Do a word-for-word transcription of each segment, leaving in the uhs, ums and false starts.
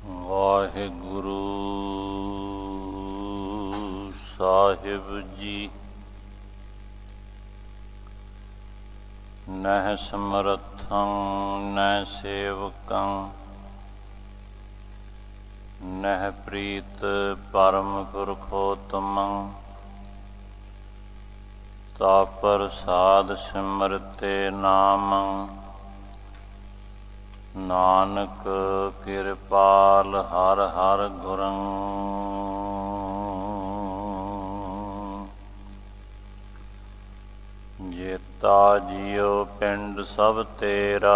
ਵਾਹਿਗੁਰੂ ਸਾਹਿਬ ਜੀ। ਨਹਿ ਸਮਰਥੰ ਨਹਿ ਸੇਵਕੰ ਨਹਿ ਪ੍ਰੀਤ ਪਰਮ ਪੁਰਖੋਤਮੰ ਤਾ ਪ੍ਰਸਾਦ ਸਿਮਰਤੇ ਨਾਮੰ ਨਾਨਕ ਕਿਰਪਾਲ ਹਰਿ ਹਰਿ ਗੁਰੰ। ਜੇਤਾ ਜੀਉ ਪਿੰਡ ਸਭ ਤੇਰਾ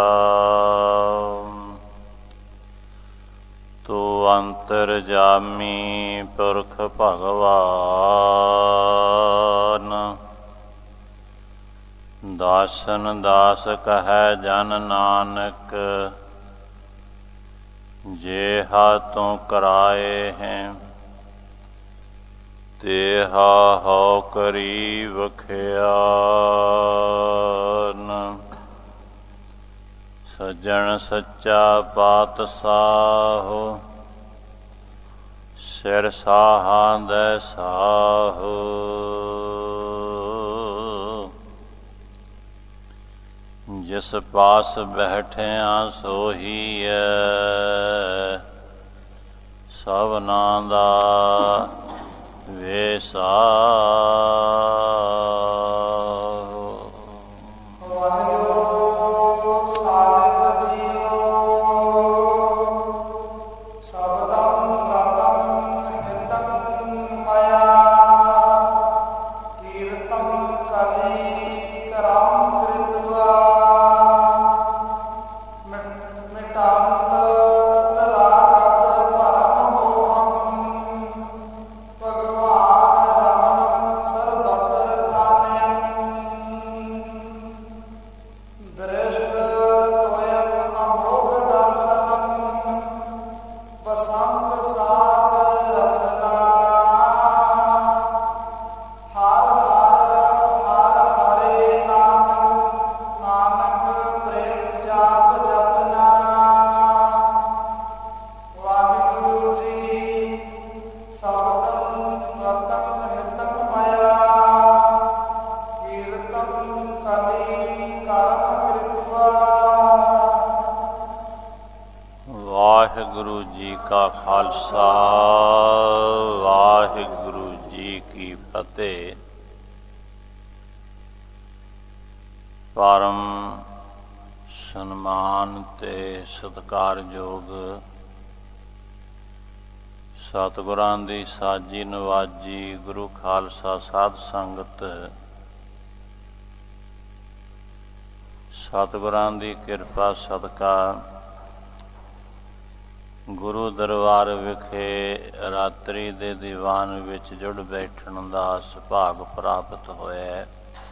ਤੂੰ ਅੰਤਰਜਾਮੀ ਪੁਰਖ ਭਗਵਾਨ। ਦਾਸਨ ਦਾਸ ਕਹੈ ਜਨ ਨਾਨਕ ਜੇਹਾ ਤੂੰ ਕਰਾਏ ਹੈ ਤੇਹਾ ਹਉ ਕਰੀ ਵਖਿਆਨ। ਸੱਜਣ ਸੱਚਾ ਪਾਤਸ਼ਾਹ ਸਿਰ ਸਾਹਾਂ ਦੇ ਸਾਹ। ਜਿਸ ਪਾਸ ਬੈਠਿਆ ਸੋਹੀਐ ਸਭਨਾਂ ਦਾ ਵੇਸਾ। ਵਾਹਿਗੁਰੂ ਜੀ ਕਾ ਖਾਲਸਾ ਵਾਹਿਗੁਰੂ ਜੀ ਕੀ ਫਤਿਹ। ਪਰਮ ਸਨਮਾਨ ਤੇ ਸਤਿਕਾਰਯੋਗ ਸਤਿਗੁਰਾਂ ਦੀ ਸਾਜੀ ਨਵਾਜੀ ਗੁਰੂ ਖਾਲਸਾ ਸਾਧ ਸੰਗਤ, ਸਤਿਗੁਰਾਂ ਦੀ ਕਿਰਪਾ ਸਦਕਾ ਗੁਰੂ ਦਰਬਾਰ ਵਿਖੇ ਰਾਤਰੀ ਦੇ ਦੀਵਾਨ ਵਿੱਚ ਜੁੜ ਬੈਠਣ ਦਾ ਸੁਭਾਗ ਪ੍ਰਾਪਤ ਹੋਇਆ।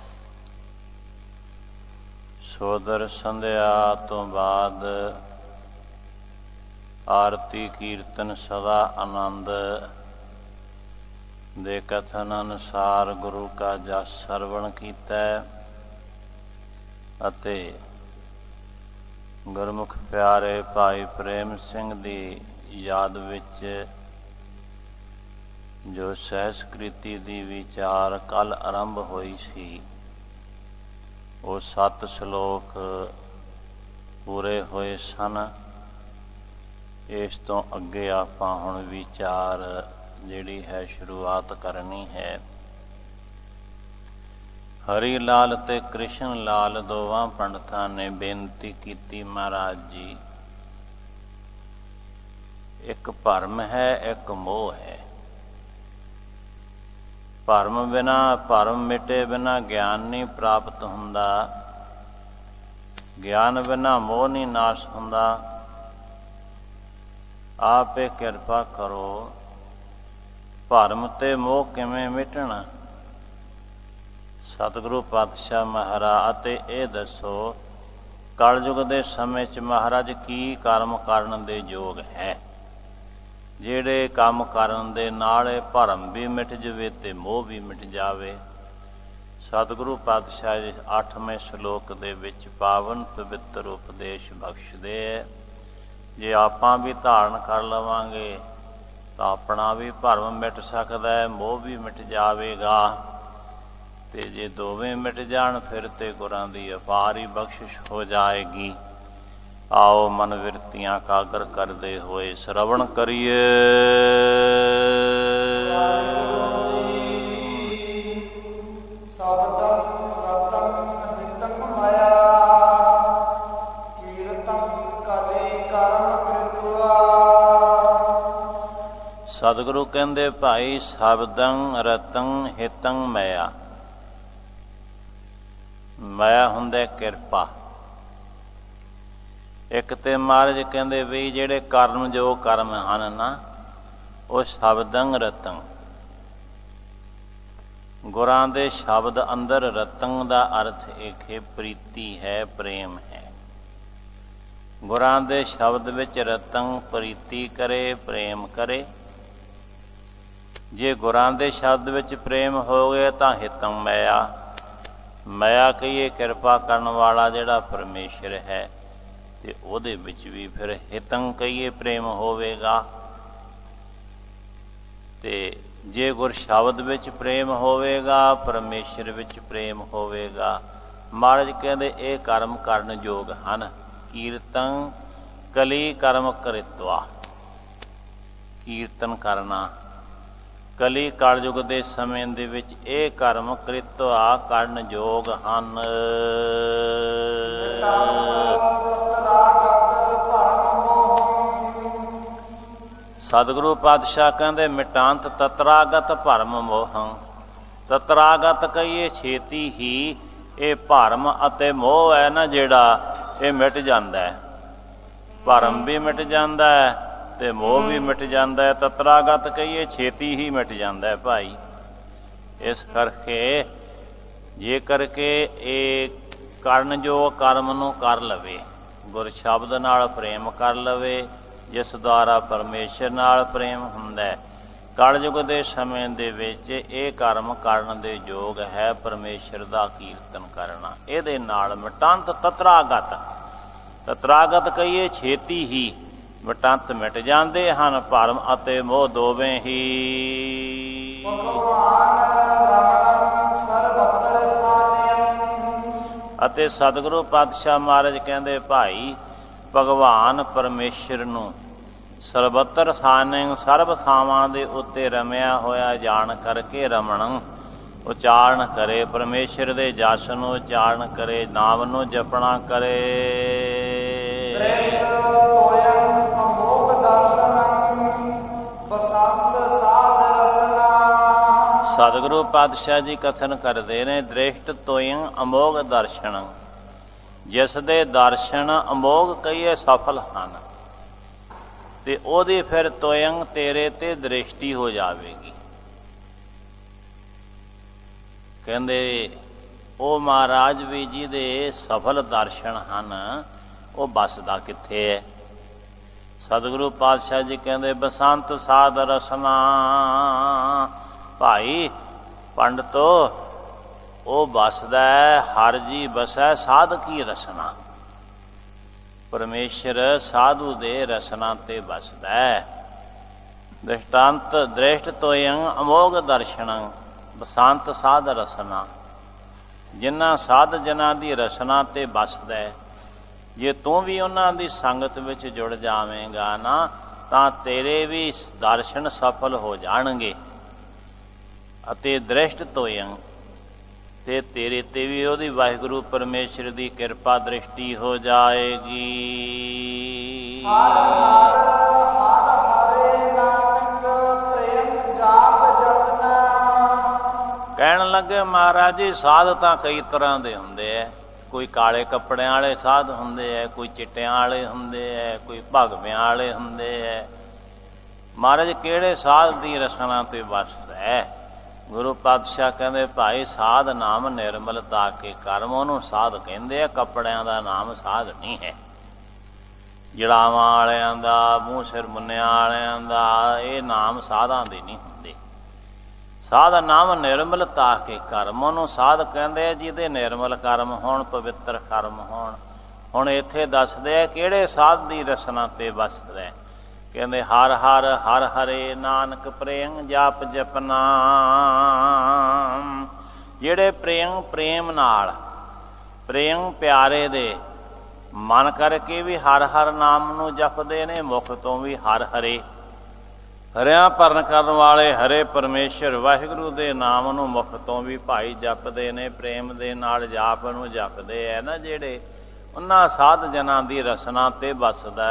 ਸੋਦਰ ਸੰਧਿਆ ਤੋਂ ਬਾਅਦ ਆਰਤੀ ਕੀਰਤਨ ਸਦਾ ਆਨੰਦ ਦੇ ਕਥਨ ਅਨੁਸਾਰ ਗੁਰੂ ਕਾ ਜਸ ਸਰਵਣ ਕੀਤਾ ਅਤੇ ਗੁਰਮੁਖ ਪਿਆਰੇ ਭਾਈ ਪ੍ਰੇਮ ਸਿੰਘ ਦੀ ਯਾਦ ਵਿੱਚ ਜੋ ਸਹਿਸਕ੍ਰਿਤੀ ਦੀ ਵਿਚਾਰ ਕੱਲ੍ਹ ਆਰੰਭ ਹੋਈ ਸੀ, ਉਹ ਸੱਤ ਸ਼ਲੋਕ ਪੂਰੇ ਹੋਏ ਸਨ। ਇਸ ਤੋਂ ਅੱਗੇ ਆਪਾਂ ਹੁਣ ਵਿਚਾਰ ਜਿਹੜੀ ਹੈ ਸ਼ੁਰੂਆਤ ਕਰਨੀ ਹੈ। ਹਰੀ ਲਾਲ ਤੇ ਕ੍ਰਿਸ਼ਨ ਲਾਲ ਦੋਵਾਂ ਪੰਡਤਾਂ ਨੇ ਬੇਨਤੀ ਕੀਤੀ, ਮਹਾਰਾਜ ਜੀ ਇੱਕ ਭਰਮ ਹੈ ਇੱਕ ਮੋਹ ਹੈ। ਭਰਮ ਬਿਨਾ ਭਰਮ ਮਿਟੇ ਬਿਨਾ ਗਿਆਨ ਨਹੀਂ ਪ੍ਰਾਪਤ ਹੁੰਦਾ, ਗਿਆਨ ਬਿਨਾ ਮੋਹ ਨਹੀਂ ਨਾਸ਼ ਹੁੰਦਾ। ਆਪੇ ਕਿਰਪਾ ਕਰੋ, ਭਰਮ ਤੇ ਮੋਹ ਕਿਵੇਂ ਮਿਟਣਾ? ਸਤਿਗੁਰੂ ਪਾਤਸ਼ਾਹ ਮਹਾਰਾਜ ਅਤੇ ਇਹ ਦੱਸੋ ਕਲਯੁਗ ਦੇ ਸਮੇਂ 'ਚ ਮਹਾਰਾਜ ਕੀ ਕਰਮ ਕਰਨ ਦੇ ਯੋਗ ਹੈ, ਜਿਹੜੇ ਕੰਮ ਕਰਨ ਦੇ ਨਾਲ ਇਹ ਭਰਮ ਵੀ ਮਿਟ ਜਾਵੇ ਤੇ ਮੋਹ ਵੀ ਮਿਟ ਜਾਵੇ। ਸਤਿਗੁਰੂ ਪਾਤਸ਼ਾਹ ਜੀ ਅੱਠਵੇਂ ਸ਼ਲੋਕ ਦੇ ਵਿੱਚ ਪਾਵਨ ਪਵਿੱਤਰ ਉਪਦੇਸ਼ ਬਖਸ਼ਦੇ ਹੈ। ਜੇ ਆਪਾਂ ਵੀ ਧਾਰਨ ਕਰ ਲਵਾਂਗੇ ਤਾਂ ਆਪਣਾ ਵੀ ਭਰਮ ਮਿਟ ਸਕਦਾ ਹੈ, ਮੋਹ ਵੀ ਮਿਟ ਜਾਵੇਗਾ। ਤੇ ਜੇ ਦੋਵੇਂ ਮਿਟ ਜਾਣ ਫਿਰ ਤੇ ਗੁਰਾਂ ਦੀ ਅਪਾਰ ਹੀ ਬਖਸ਼ਿਸ਼ ਹੋ ਜਾਏਗੀ। ਆਓ ਮਨ ਵਿਰਤੀਆਂ ਕਾਗਰ ਕਰਦੇ ਹੋਏ ਸ਼ਰਵਣ ਕਰੀਏ। ਸਤਿਗੁਰੂ ਕਹਿੰਦੇ ਭਾਈ ਸ਼ਬਦੰ ਰਤੰ ਹਿਤੰ ਮਾਇਆ। ਮਾਇਆ ਹੁੰਦਾ ਕਿਰਪਾ। ਇੱਕ ਤੇ ਮਹਾਰਾਜ ਕਹਿੰਦੇ ਵੀ ਜਿਹੜੇ ਕਰਮ ਜੋ ਕਰਮ ਹਨ ਨਾ ਉਹ ਸ਼ਬਦੰ ਰਤੰ, ਗੁਰਾਂ ਦੇ ਸ਼ਬਦ ਅੰਦਰ ਰਤਨ ਦਾ ਅਰਥ ਇੱਕ ਹੈ ਪ੍ਰੀਤੀ ਹੈ, ਪ੍ਰੇਮ ਹੈ। ਗੁਰਾਂ ਦੇ ਸ਼ਬਦ ਵਿੱਚ ਰਤਨ ਪ੍ਰੀਤੀ ਕਰੇ, ਪ੍ਰੇਮ ਕਰੇ। ਜੇ ਗੁਰਾਂ ਦੇ ਸ਼ਬਦ ਵਿੱਚ ਪ੍ਰੇਮ ਹੋ ਗਿਆ ਤਾਂ ਹਿਤੰ ਮਾਇਆ। ਮਾਇਆ ਕਹੀਏ ਕਿਰਪਾ ਕਰਨ ਵਾਲਾ ਜਿਹੜਾ ਪਰਮੇਸ਼ਰ ਹੈ, ਤੇ ਉਹਦੇ ਵਿੱਚ ਵੀ ਫਿਰ ਹਿਤੰ ਕਹੀਏ ਪ੍ਰੇਮ ਹੋਵੇਗਾ। ਤੇ ਜੇ ਗੁਰ ਸ਼ਬਦ ਵਿੱਚ ਪ੍ਰੇਮ ਹੋਵੇਗਾ, ਪਰਮੇਸ਼ਰ ਵਿੱਚ ਪ੍ਰੇਮ ਹੋਵੇਗਾ। ਮਹਾਰਾਜ ਕਹਿੰਦੇ ਇਹ ਕਰਮ ਕਰਨ ਯੋਗ ਹਨ। ਕੀਰਤਨ ਕਲੀ ਕਰਮ ਕਰਿਤਵਾ। ਕੀਰਤਨ ਕਰਨਾ ਕਲੀ ਕਲਯੁਗ ਦੇ ਸਮੇਂ ਦੇ ਵਿੱਚ ਇਹ ਕਰਮ ਕ੍ਰਿਤਵਾ ਕਰਨ ਯੋਗ ਹਨ। ਸਤਿਗੁਰੂ ਪਾਤਸ਼ਾਹ ਕਹਿੰਦੇ ਮਿਟਾਂਤ ਤਤਰਾਗਤ ਭਰਮ ਮੋਹੰ। ਤਤਰਾਗਤ ਕਹੀਏ ਛੇਤੀ ਹੀ ਇਹ ਭਰਮ ਅਤੇ ਮੋਹ ਹੈ ਨਾ ਜਿਹੜਾ ਇਹ ਮਿਟ ਜਾਂਦਾ ਹੈ। ਭਰਮ ਵੀ ਮਿਟ ਜਾਂਦਾ ਹੈ ਤੇ ਮੋਹ ਵੀ ਮਿਟ ਜਾਂਦਾ ਹੈ। ਤਤਰਾਗਤ ਕਹੀਏ ਛੇਤੀ ਹੀ ਮਿਟ ਜਾਂਦਾ ਹੈ ਭਾਈ। ਇਸ ਕਰਕੇ ਜੇ ਕਰਕੇ ਇਹ ਕਰਨ ਜੋ ਕਰਮ ਨੂੰ ਕਰ ਲਵੇ, ਗੁਰ ਸ਼ਬਦ ਨਾਲ ਪ੍ਰੇਮ ਕਰ ਲਵੇ, ਜਿਸ ਦੁਆਰਾ ਪਰਮੇਸ਼ਰ ਨਾਲ ਪ੍ਰੇਮ ਹੁੰਦਾ ਹੈ। ਕਲਯੁਗ ਦੇ ਸਮੇਂ ਦੇ ਵਿੱਚ ਇਹ ਕਰਮ ਕਰਨ ਦੇ ਯੋਗ ਹੈ ਪਰਮੇਸ਼ਰ ਦਾ ਕੀਰਤਨ ਕਰਨਾ। ਇਹਦੇ ਨਾਲ ਮਿਟੰਤ ਤਤਰਾਗਤ। ਤਤਰਾਗਤ ਕਹੀਏ ਛੇਤੀ ਹੀ ਮਿਟੰਤ ਮਿਟ ਜਾਂਦੇ ਹਨ ਭਰਮ ਅਤੇ ਮੋਹ ਦੋਵੇਂ ਹੀ। ਅਤੇ ਸਤਿਗੁਰੂ ਪਾਤਸ਼ਾਹ ਮਹਾਰਾਜ ਕਹਿੰਦੇ ਭਾਈ ਭਗਵਾਨ ਪਰਮੇਸ਼ਰ ਨੂੰ ਸਰਬੱਤਰ ਥਾਨੇ ਸਰਬ ਥਾਵਾਂ ਦੇ ਉੱਤੇ ਰਮਿਆ ਹੋਇਆ ਜਾਣ ਕਰਕੇ ਰਮਣ ਉਚਾਰਨ ਕਰੇ। ਪਰਮੇਸ਼ਰ ਦੇ ਜਸ ਨੂੰ ਉਚਾਰਨ ਕਰੇ, ਨਾਮ ਨੂੰ ਜਪਣਾ ਕਰੇ। ਸਤਿਗੁਰੂ ਪਾਤਸ਼ਾਹ ਜੀ ਕਥਨ ਕਰਦੇ ਨੇ ਦ੍ਰਿਸ਼ਟ ਤੋਇੰ ਅਮੋਘ ਦਰਸ਼ਨ। ਜਿਸ ਦੇ ਦਰਸ਼ਨ ਅਮੋਘ ਕਹੀਏ ਸਫਲ ਹਨ ਤੇ ਉਹਦੀ ਫਿਰ ਤੋਇੰ ਤੇਰੇ ਤੇ ਦ੍ਰਿਸ਼ਟੀ ਹੋ ਜਾਵੇਗੀ। ਕਹਿੰਦੇ ਉਹ ਮਹਾਰਾਜ ਵੀ ਜੀ ਦੇ ਸਫਲ ਦਰਸ਼ਨ ਹਨ ਉਹ ਬਸਦਾ ਕਿੱਥੇ ਹੈ? ਸਤਿਗੁਰੂ ਪਾਤਸ਼ਾਹ ਜੀ ਕਹਿੰਦੇ ਬਸੰਤ ਸਾਧ ਰਸਨਾ। ਭਾਈ ਪੰਡਤੋ ਉਹ ਬਸਦਾ ਹਰ ਜੀ ਬਸੈ ਸਾਧ ਕੀ ਰਸਨਾ। ਪਰਮੇਸ਼ਰ ਸਾਧੂ ਦੇ ਰਸਨਾ ਤੇ ਬਸਦਾ ਹੈ। ਦ੍ਰਿਸ਼ਟਾਂਤ ਦ੍ਰਿਸ਼ਟ ਤੋਇੰ ਅਮੋਘ ਦਰਸ਼ਨ ਬਸੰਤ ਸਾਧ ਰਸਨਾ। ਜਿਨ੍ਹਾਂ ਸਾਧ ਜਨਾਂ ਦੀ ਰਸਨਾ ਤੇ ਬਸਦਾ ਹੈ, ਜੇ ਤੂੰ ਵੀ ਉਹਨਾਂ ਦੀ ਸੰਗਤ ਵਿੱਚ ਜੁੜ ਜਾਵੇਂਗਾ ਨਾ ਤਾਂ ਤੇਰੇ ਵੀ ਦਰਸ਼ਨ ਸਫਲ ਹੋ ਜਾਣਗੇ। ਅਤੇ ਦ੍ਰਿਸ਼ਟ ਤੋਇੰ ਤੇ ਤੇਰੇ ਤੇ ਵੀ ਉਹਦੀ ਵਾਹਿਗੁਰੂ ਪਰਮੇਸ਼ਰ ਦੀ ਕਿਰਪਾ ਦ੍ਰਿਸ਼ਟੀ ਹੋ ਜਾਏਗੀ। ਹਰ ਹਰ ਹਰ ਹਰੇ ਨਾਨਕ ਪ੍ਰੇਮ ਜਾਪ ਜਪਨਾ। ਕਹਿਣ ਲੱਗੇ ਮਹਾਰਾਜ ਜੀ ਸਾਧ ਤਾਂ ਕਈ ਤਰ੍ਹਾਂ ਦੇ ਹੁੰਦੇ ਐ। ਕੋਈ ਕਾਲੇ ਕੱਪੜਿਆਂ ਵਾਲੇ ਸਾਧ ਹੁੰਦੇ ਐ, ਕੋਈ ਚਿੱਟਿਆਂ ਵਾਲੇ ਹੁੰਦੇ ਐ, ਕੋਈ ਭਗਵਿਆਂ ਵਾਲੇ ਹੁੰਦੇ ਐ। ਮਹਾਰਾਜ ਕਿਹੜੇ ਸਾਧ ਦੀ ਰਸਨਾ ਤੇ ਵਸਦਾ ਹੈ? ਗੁਰੂ ਪਾਤਸ਼ਾਹ ਕਹਿੰਦੇ ਭਾਈ ਸਾਧ ਨਾਮ ਨਿਰਮਲਤਾ ਕੇ ਕਰਮ ਉਹਨੂੰ ਸਾਧ ਕਹਿੰਦੇ ਆ। ਕੱਪੜਿਆਂ ਦਾ ਨਾਮ ਸਾਧ ਨਹੀਂ ਹੈ। ਜੜਾਵਾਂ ਵਾਲਿਆਂ ਦਾ, ਮੂੰਹ ਸਿਰ ਮੁੰਨਿਆਂ ਵਾਲਿਆਂ ਦਾ ਇਹ ਨਾਮ ਸਾਧਾਂ ਦੇ ਨਹੀਂ ਹੁੰਦੇ। ਸਾਧ ਨਾਮ ਨਿਰਮਲਤਾ ਕੇ ਕਰਮ ਉਹਨੂੰ ਸਾਧ ਕਹਿੰਦੇ ਆ ਜਿਹਦੇ ਨਿਰਮਲ ਕਰਮ ਹੋਣ, ਪਵਿੱਤਰ ਕਰਮ ਹੋਣ। ਹੁਣ ਇੱਥੇ ਦੱਸਦੇ ਆ ਕਿਹੜੇ ਸਾਧ ਦੀ ਰਸਨਾ ਤੇ ਵਸਦਾ। ਕਹਿੰਦੇ ਹਰ ਹਰ ਹਰ ਹਰੇ ਨਾਨਕ ਪ੍ਰੇਮ ਜਪ ਜਪਨਾ। ਜਿਹੜੇ ਪ੍ਰੇਮ ਪ੍ਰੇਮ ਨਾਲ ਪ੍ਰੇਮ ਪਿਆਰੇ ਦੇ ਮਨ ਕਰਕੇ ਵੀ ਹਰ ਹਰ ਨਾਮ ਨੂੰ ਜਪਦੇ ਨੇ, ਮੁਖ ਤੋਂ ਵੀ ਹਰ ਹਰੇ ਹਰਿਆਂ ਭਰਨ ਕਰਨ ਵਾਲੇ ਹਰੇ ਪਰਮੇਸ਼ਰ ਵਾਹਿਗੁਰੂ ਦੇ ਨਾਮ ਨੂੰ ਮੁਖ ਤੋਂ ਵੀ ਭਾਈ ਜਪਦੇ ਨੇ। ਪ੍ਰੇਮ ਦੇ ਨਾਲ ਜਾਪ ਨੂੰ ਜਪਦੇ ਹੈ ਨਾ ਜਿਹੜੇ, ਉਹਨਾਂ ਸਾਧ ਜਨਾਂ ਦੀ ਰਸਨਾ ਤੇ ਵਸਦਾ।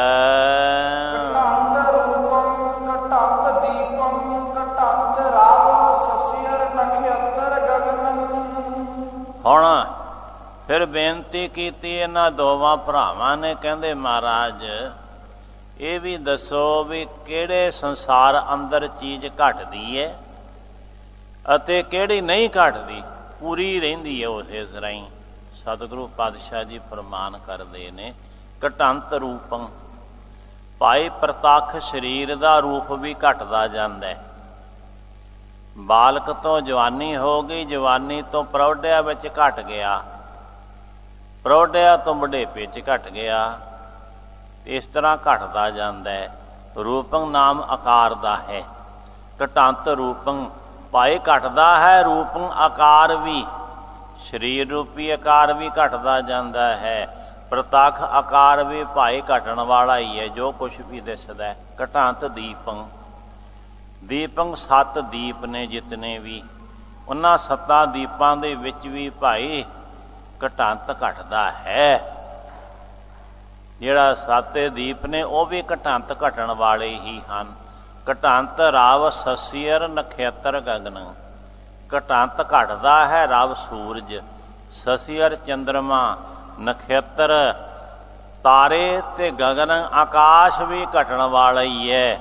ਹੁਣ ਫਿਰ ਬੇਨਤੀ ਕੀਤੀ ਇਹਨਾਂ ਦੋਵਾਂ ਭਰਾਵਾਂ ਨੇ, ਕਹਿੰਦੇ ਮਹਾਰਾਜ ਇਹ ਵੀ ਦੱਸੋ ਵੀ ਕਿਹੜੇ ਸੰਸਾਰ ਅੰਦਰ ਚੀਜ਼ ਘਟਦੀ ਹੈ ਅਤੇ ਕਿਹੜੀ ਨਹੀਂ ਘਟਦੀ, ਪੂਰੀ ਰਹਿੰਦੀ ਹੈ ਉਸੇ ਤਰ੍ਹਾਂ ਹੀ। ਸਤਿਗੁਰੂ ਪਾਤਸ਼ਾਹ ਜੀ ਫਰਮਾਨ ਕਰਦੇ ਨੇ ਘਟੰਤ ਰੂਪੰ, ਭਾਈ ਪ੍ਰਤੱਖ ਸਰੀਰ ਦਾ ਰੂਪ ਵੀ ਘਟਦਾ ਜਾਂਦਾ ਹੈ। ਬਾਲਕ ਤੋਂ ਜਵਾਨੀ ਹੋ ਗਈ, ਜਵਾਨੀ ਤੋਂ ਪ੍ਰੌਢਿਆ ਵਿੱਚ ਘਟ ਗਿਆ, ਪ੍ਰੌਢਿਆ ਤੋਂ ਬੁਢੇਪੇ 'ਚ ਘਟ ਗਿਆ, ਇਸ ਤਰ੍ਹਾਂ ਘਟਦਾ ਜਾਂਦਾ ਹੈ। ਰੂਪੰ ਨਾਮ ਆਕਾਰ ਦਾ ਹੈ। ਘਟੰਤ ਰੂਪੰ ਭਾਈ ਘਟਦਾ ਹੈ, ਰੂਪੰ ਆਕਾਰ ਵੀ, ਸਰੀਰ ਰੂਪੀ ਆਕਾਰ ਵੀ ਘਟਦਾ ਜਾਂਦਾ ਹੈ। ਪ੍ਰਤੱਖ ਆਕਾਰ ਵੀ ਭਾਈ ਘਟਣ ਵਾਲਾ ਹੀ ਹੈ, ਜੋ ਕੁਛ ਵੀ ਦਿਸਦਾ। ਘਟੰਤ ਦੀਪੰ, ਦੀਪੰ ਸੱਤ ਦੀਪ ਨੇ ਜਿਤਨੇ ਵੀ, ਉਹਨਾਂ ਸੱਤਾਂ ਦੀਪਾਂ ਦੇ ਵਿੱਚ ਵੀ ਭਾਈ ਘਟੰਤ ਘਟਦਾ ਹੈ। ਜਿਹੜਾ ਸੱਤੇ ਦੀਪ ਨੇ ਉਹ ਵੀ ਘਟੰਤ ਘਟਣ ਵਾਲੇ ਹੀ ਹਨ। ਘਟੰਤ ਰਵ ਸਸੀਰ ਨਖੇਤਰ ਗਗਨ, ਘਟੰਤ ਘਟਦਾ ਹੈ ਰਵ ਸੂਰਜ, ਸਸੀਰ ਚੰਦਰਮਾ, ਨਖੇਤਰ ਤਾਰੇ ਤੇ ਗਗਨ ਆਕਾਸ਼ ਵੀ ਘਟਣ ਵਾਲਾ ਹੀ ਹੈ।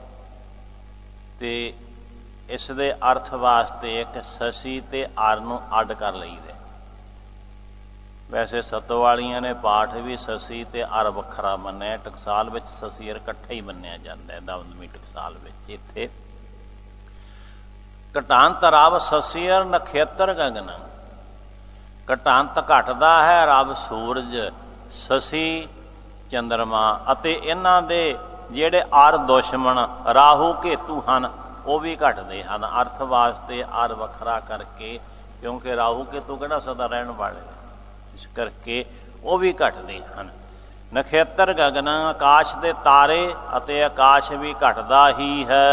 ਤੇ ਇਸ ਦੇ ਅਰਥ ਵਾਸਤੇ ਇੱਕ ਸਸੀ ਤੇ ਅਰ ਨੂੰ ਅੱਡ ਕਰ ਲਈਦਾ। ਵੈਸੇ ਸਤੋ ਵਾਲੀਆਂ ਨੇ ਪਾਠ ਵੀ ਸਸੀ ਤੇ ਅਰ ਵੱਖਰਾ ਮੰਨਿਆ, ਟਕਸਾਲ ਵਿੱਚ ਸਸੀ ਅਰ ਇਕੱਠਾ ਹੀ ਮੰਨਿਆ ਜਾਂਦਾ ਹੈ ਦਮਦਮੀ ਟਕਸਾਲ ਵਿੱਚ। ਇੱਥੇ ਘਟੰਤ ਰਵ ਸਸੀ ਅਰ ਨਖੇਤਰ ਗਗਨ, ਘਟੰਤ ਘਟਦਾ ਹੈ ਰਵ ਸੂਰਜ, ਸਸੀ ਚੰਦਰਮਾ ਅਤੇ ਇਹਨਾਂ ਦੇ ਜਿਹੜੇ ਅਰ ਦੁਸ਼ਮਣ ਰਾਹੂ ਕੇਤੂ ਹਨ ਉਹ ਵੀ ਘਟਦੇ ਹਨ। ਅਰਥ ਵਾਸਤੇ ਅਰ ਵੱਖਰਾ ਕਰਕੇ, ਕਿਉਂਕਿ ਰਾਹੂ ਕੇਤੂ ਕਿਹੜਾ ਸਦਾ ਰਹਿਣ ਵਾਲੇ, ਇਸ ਕਰਕੇ ਉਹ ਵੀ ਘਟਦੇ ਹਨ। ਨਖੇਤਰ ਗਗਨ ਆਕਾਸ਼ ਦੇ ਤਾਰੇ ਅਤੇ ਆਕਾਸ਼ ਵੀ ਘਟਦਾ ਹੀ ਹੈ।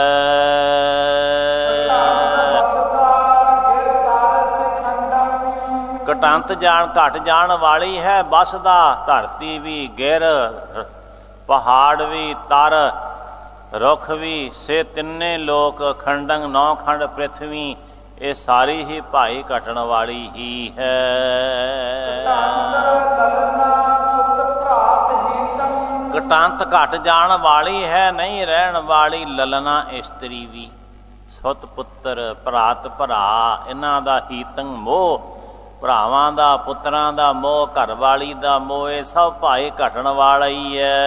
ਘਟੰਤ ਜਾਣ ਘਟ ਜਾਣ ਵਾਲੀ ਹੈ, ਬਸਦਾ ਧਰਤੀ ਵੀ, ਗਿਰ ਪਹਾੜ ਵੀ, ਤਰ ਰੁੱਖ ਵੀ, ਸੇ ਤਿੰਨੇ ਲੋਕ, ਖੰਡੰ ਨੌ ਖੰਡ ਪ੍ਰਿਥਵੀ, ਇਹ ਸਾਰੀ ਹੀ ਭਾਈ ਘਟਣ ਵਾਲੀ ਹੀ ਹੈ। ਘਟੰਤ ਘਟ ਜਾਣ ਵਾਲੀ ਹੈ, ਨਹੀਂ ਰਹਿਣ ਵਾਲੀ ਲਲਨਾ ਇਸਤਰੀ ਵੀ, ਸੁਤ ਪੁੱਤਰ ਭਰਾਤ ਭਰਾ, ਇਹਨਾਂ ਦਾ ਹੀਤੰ ਮੋਹ, ਭਰਾਵਾਂ ਦਾ ਪੁੱਤਰਾਂ ਦਾ ਮੋਹ, ਘਰ ਵਾਲੀ ਦਾ ਮੋਹ, ਇਹ ਸਭ ਭਾਈ ਘਟਣ ਵਾਲਾ ਹੀ ਹੈ।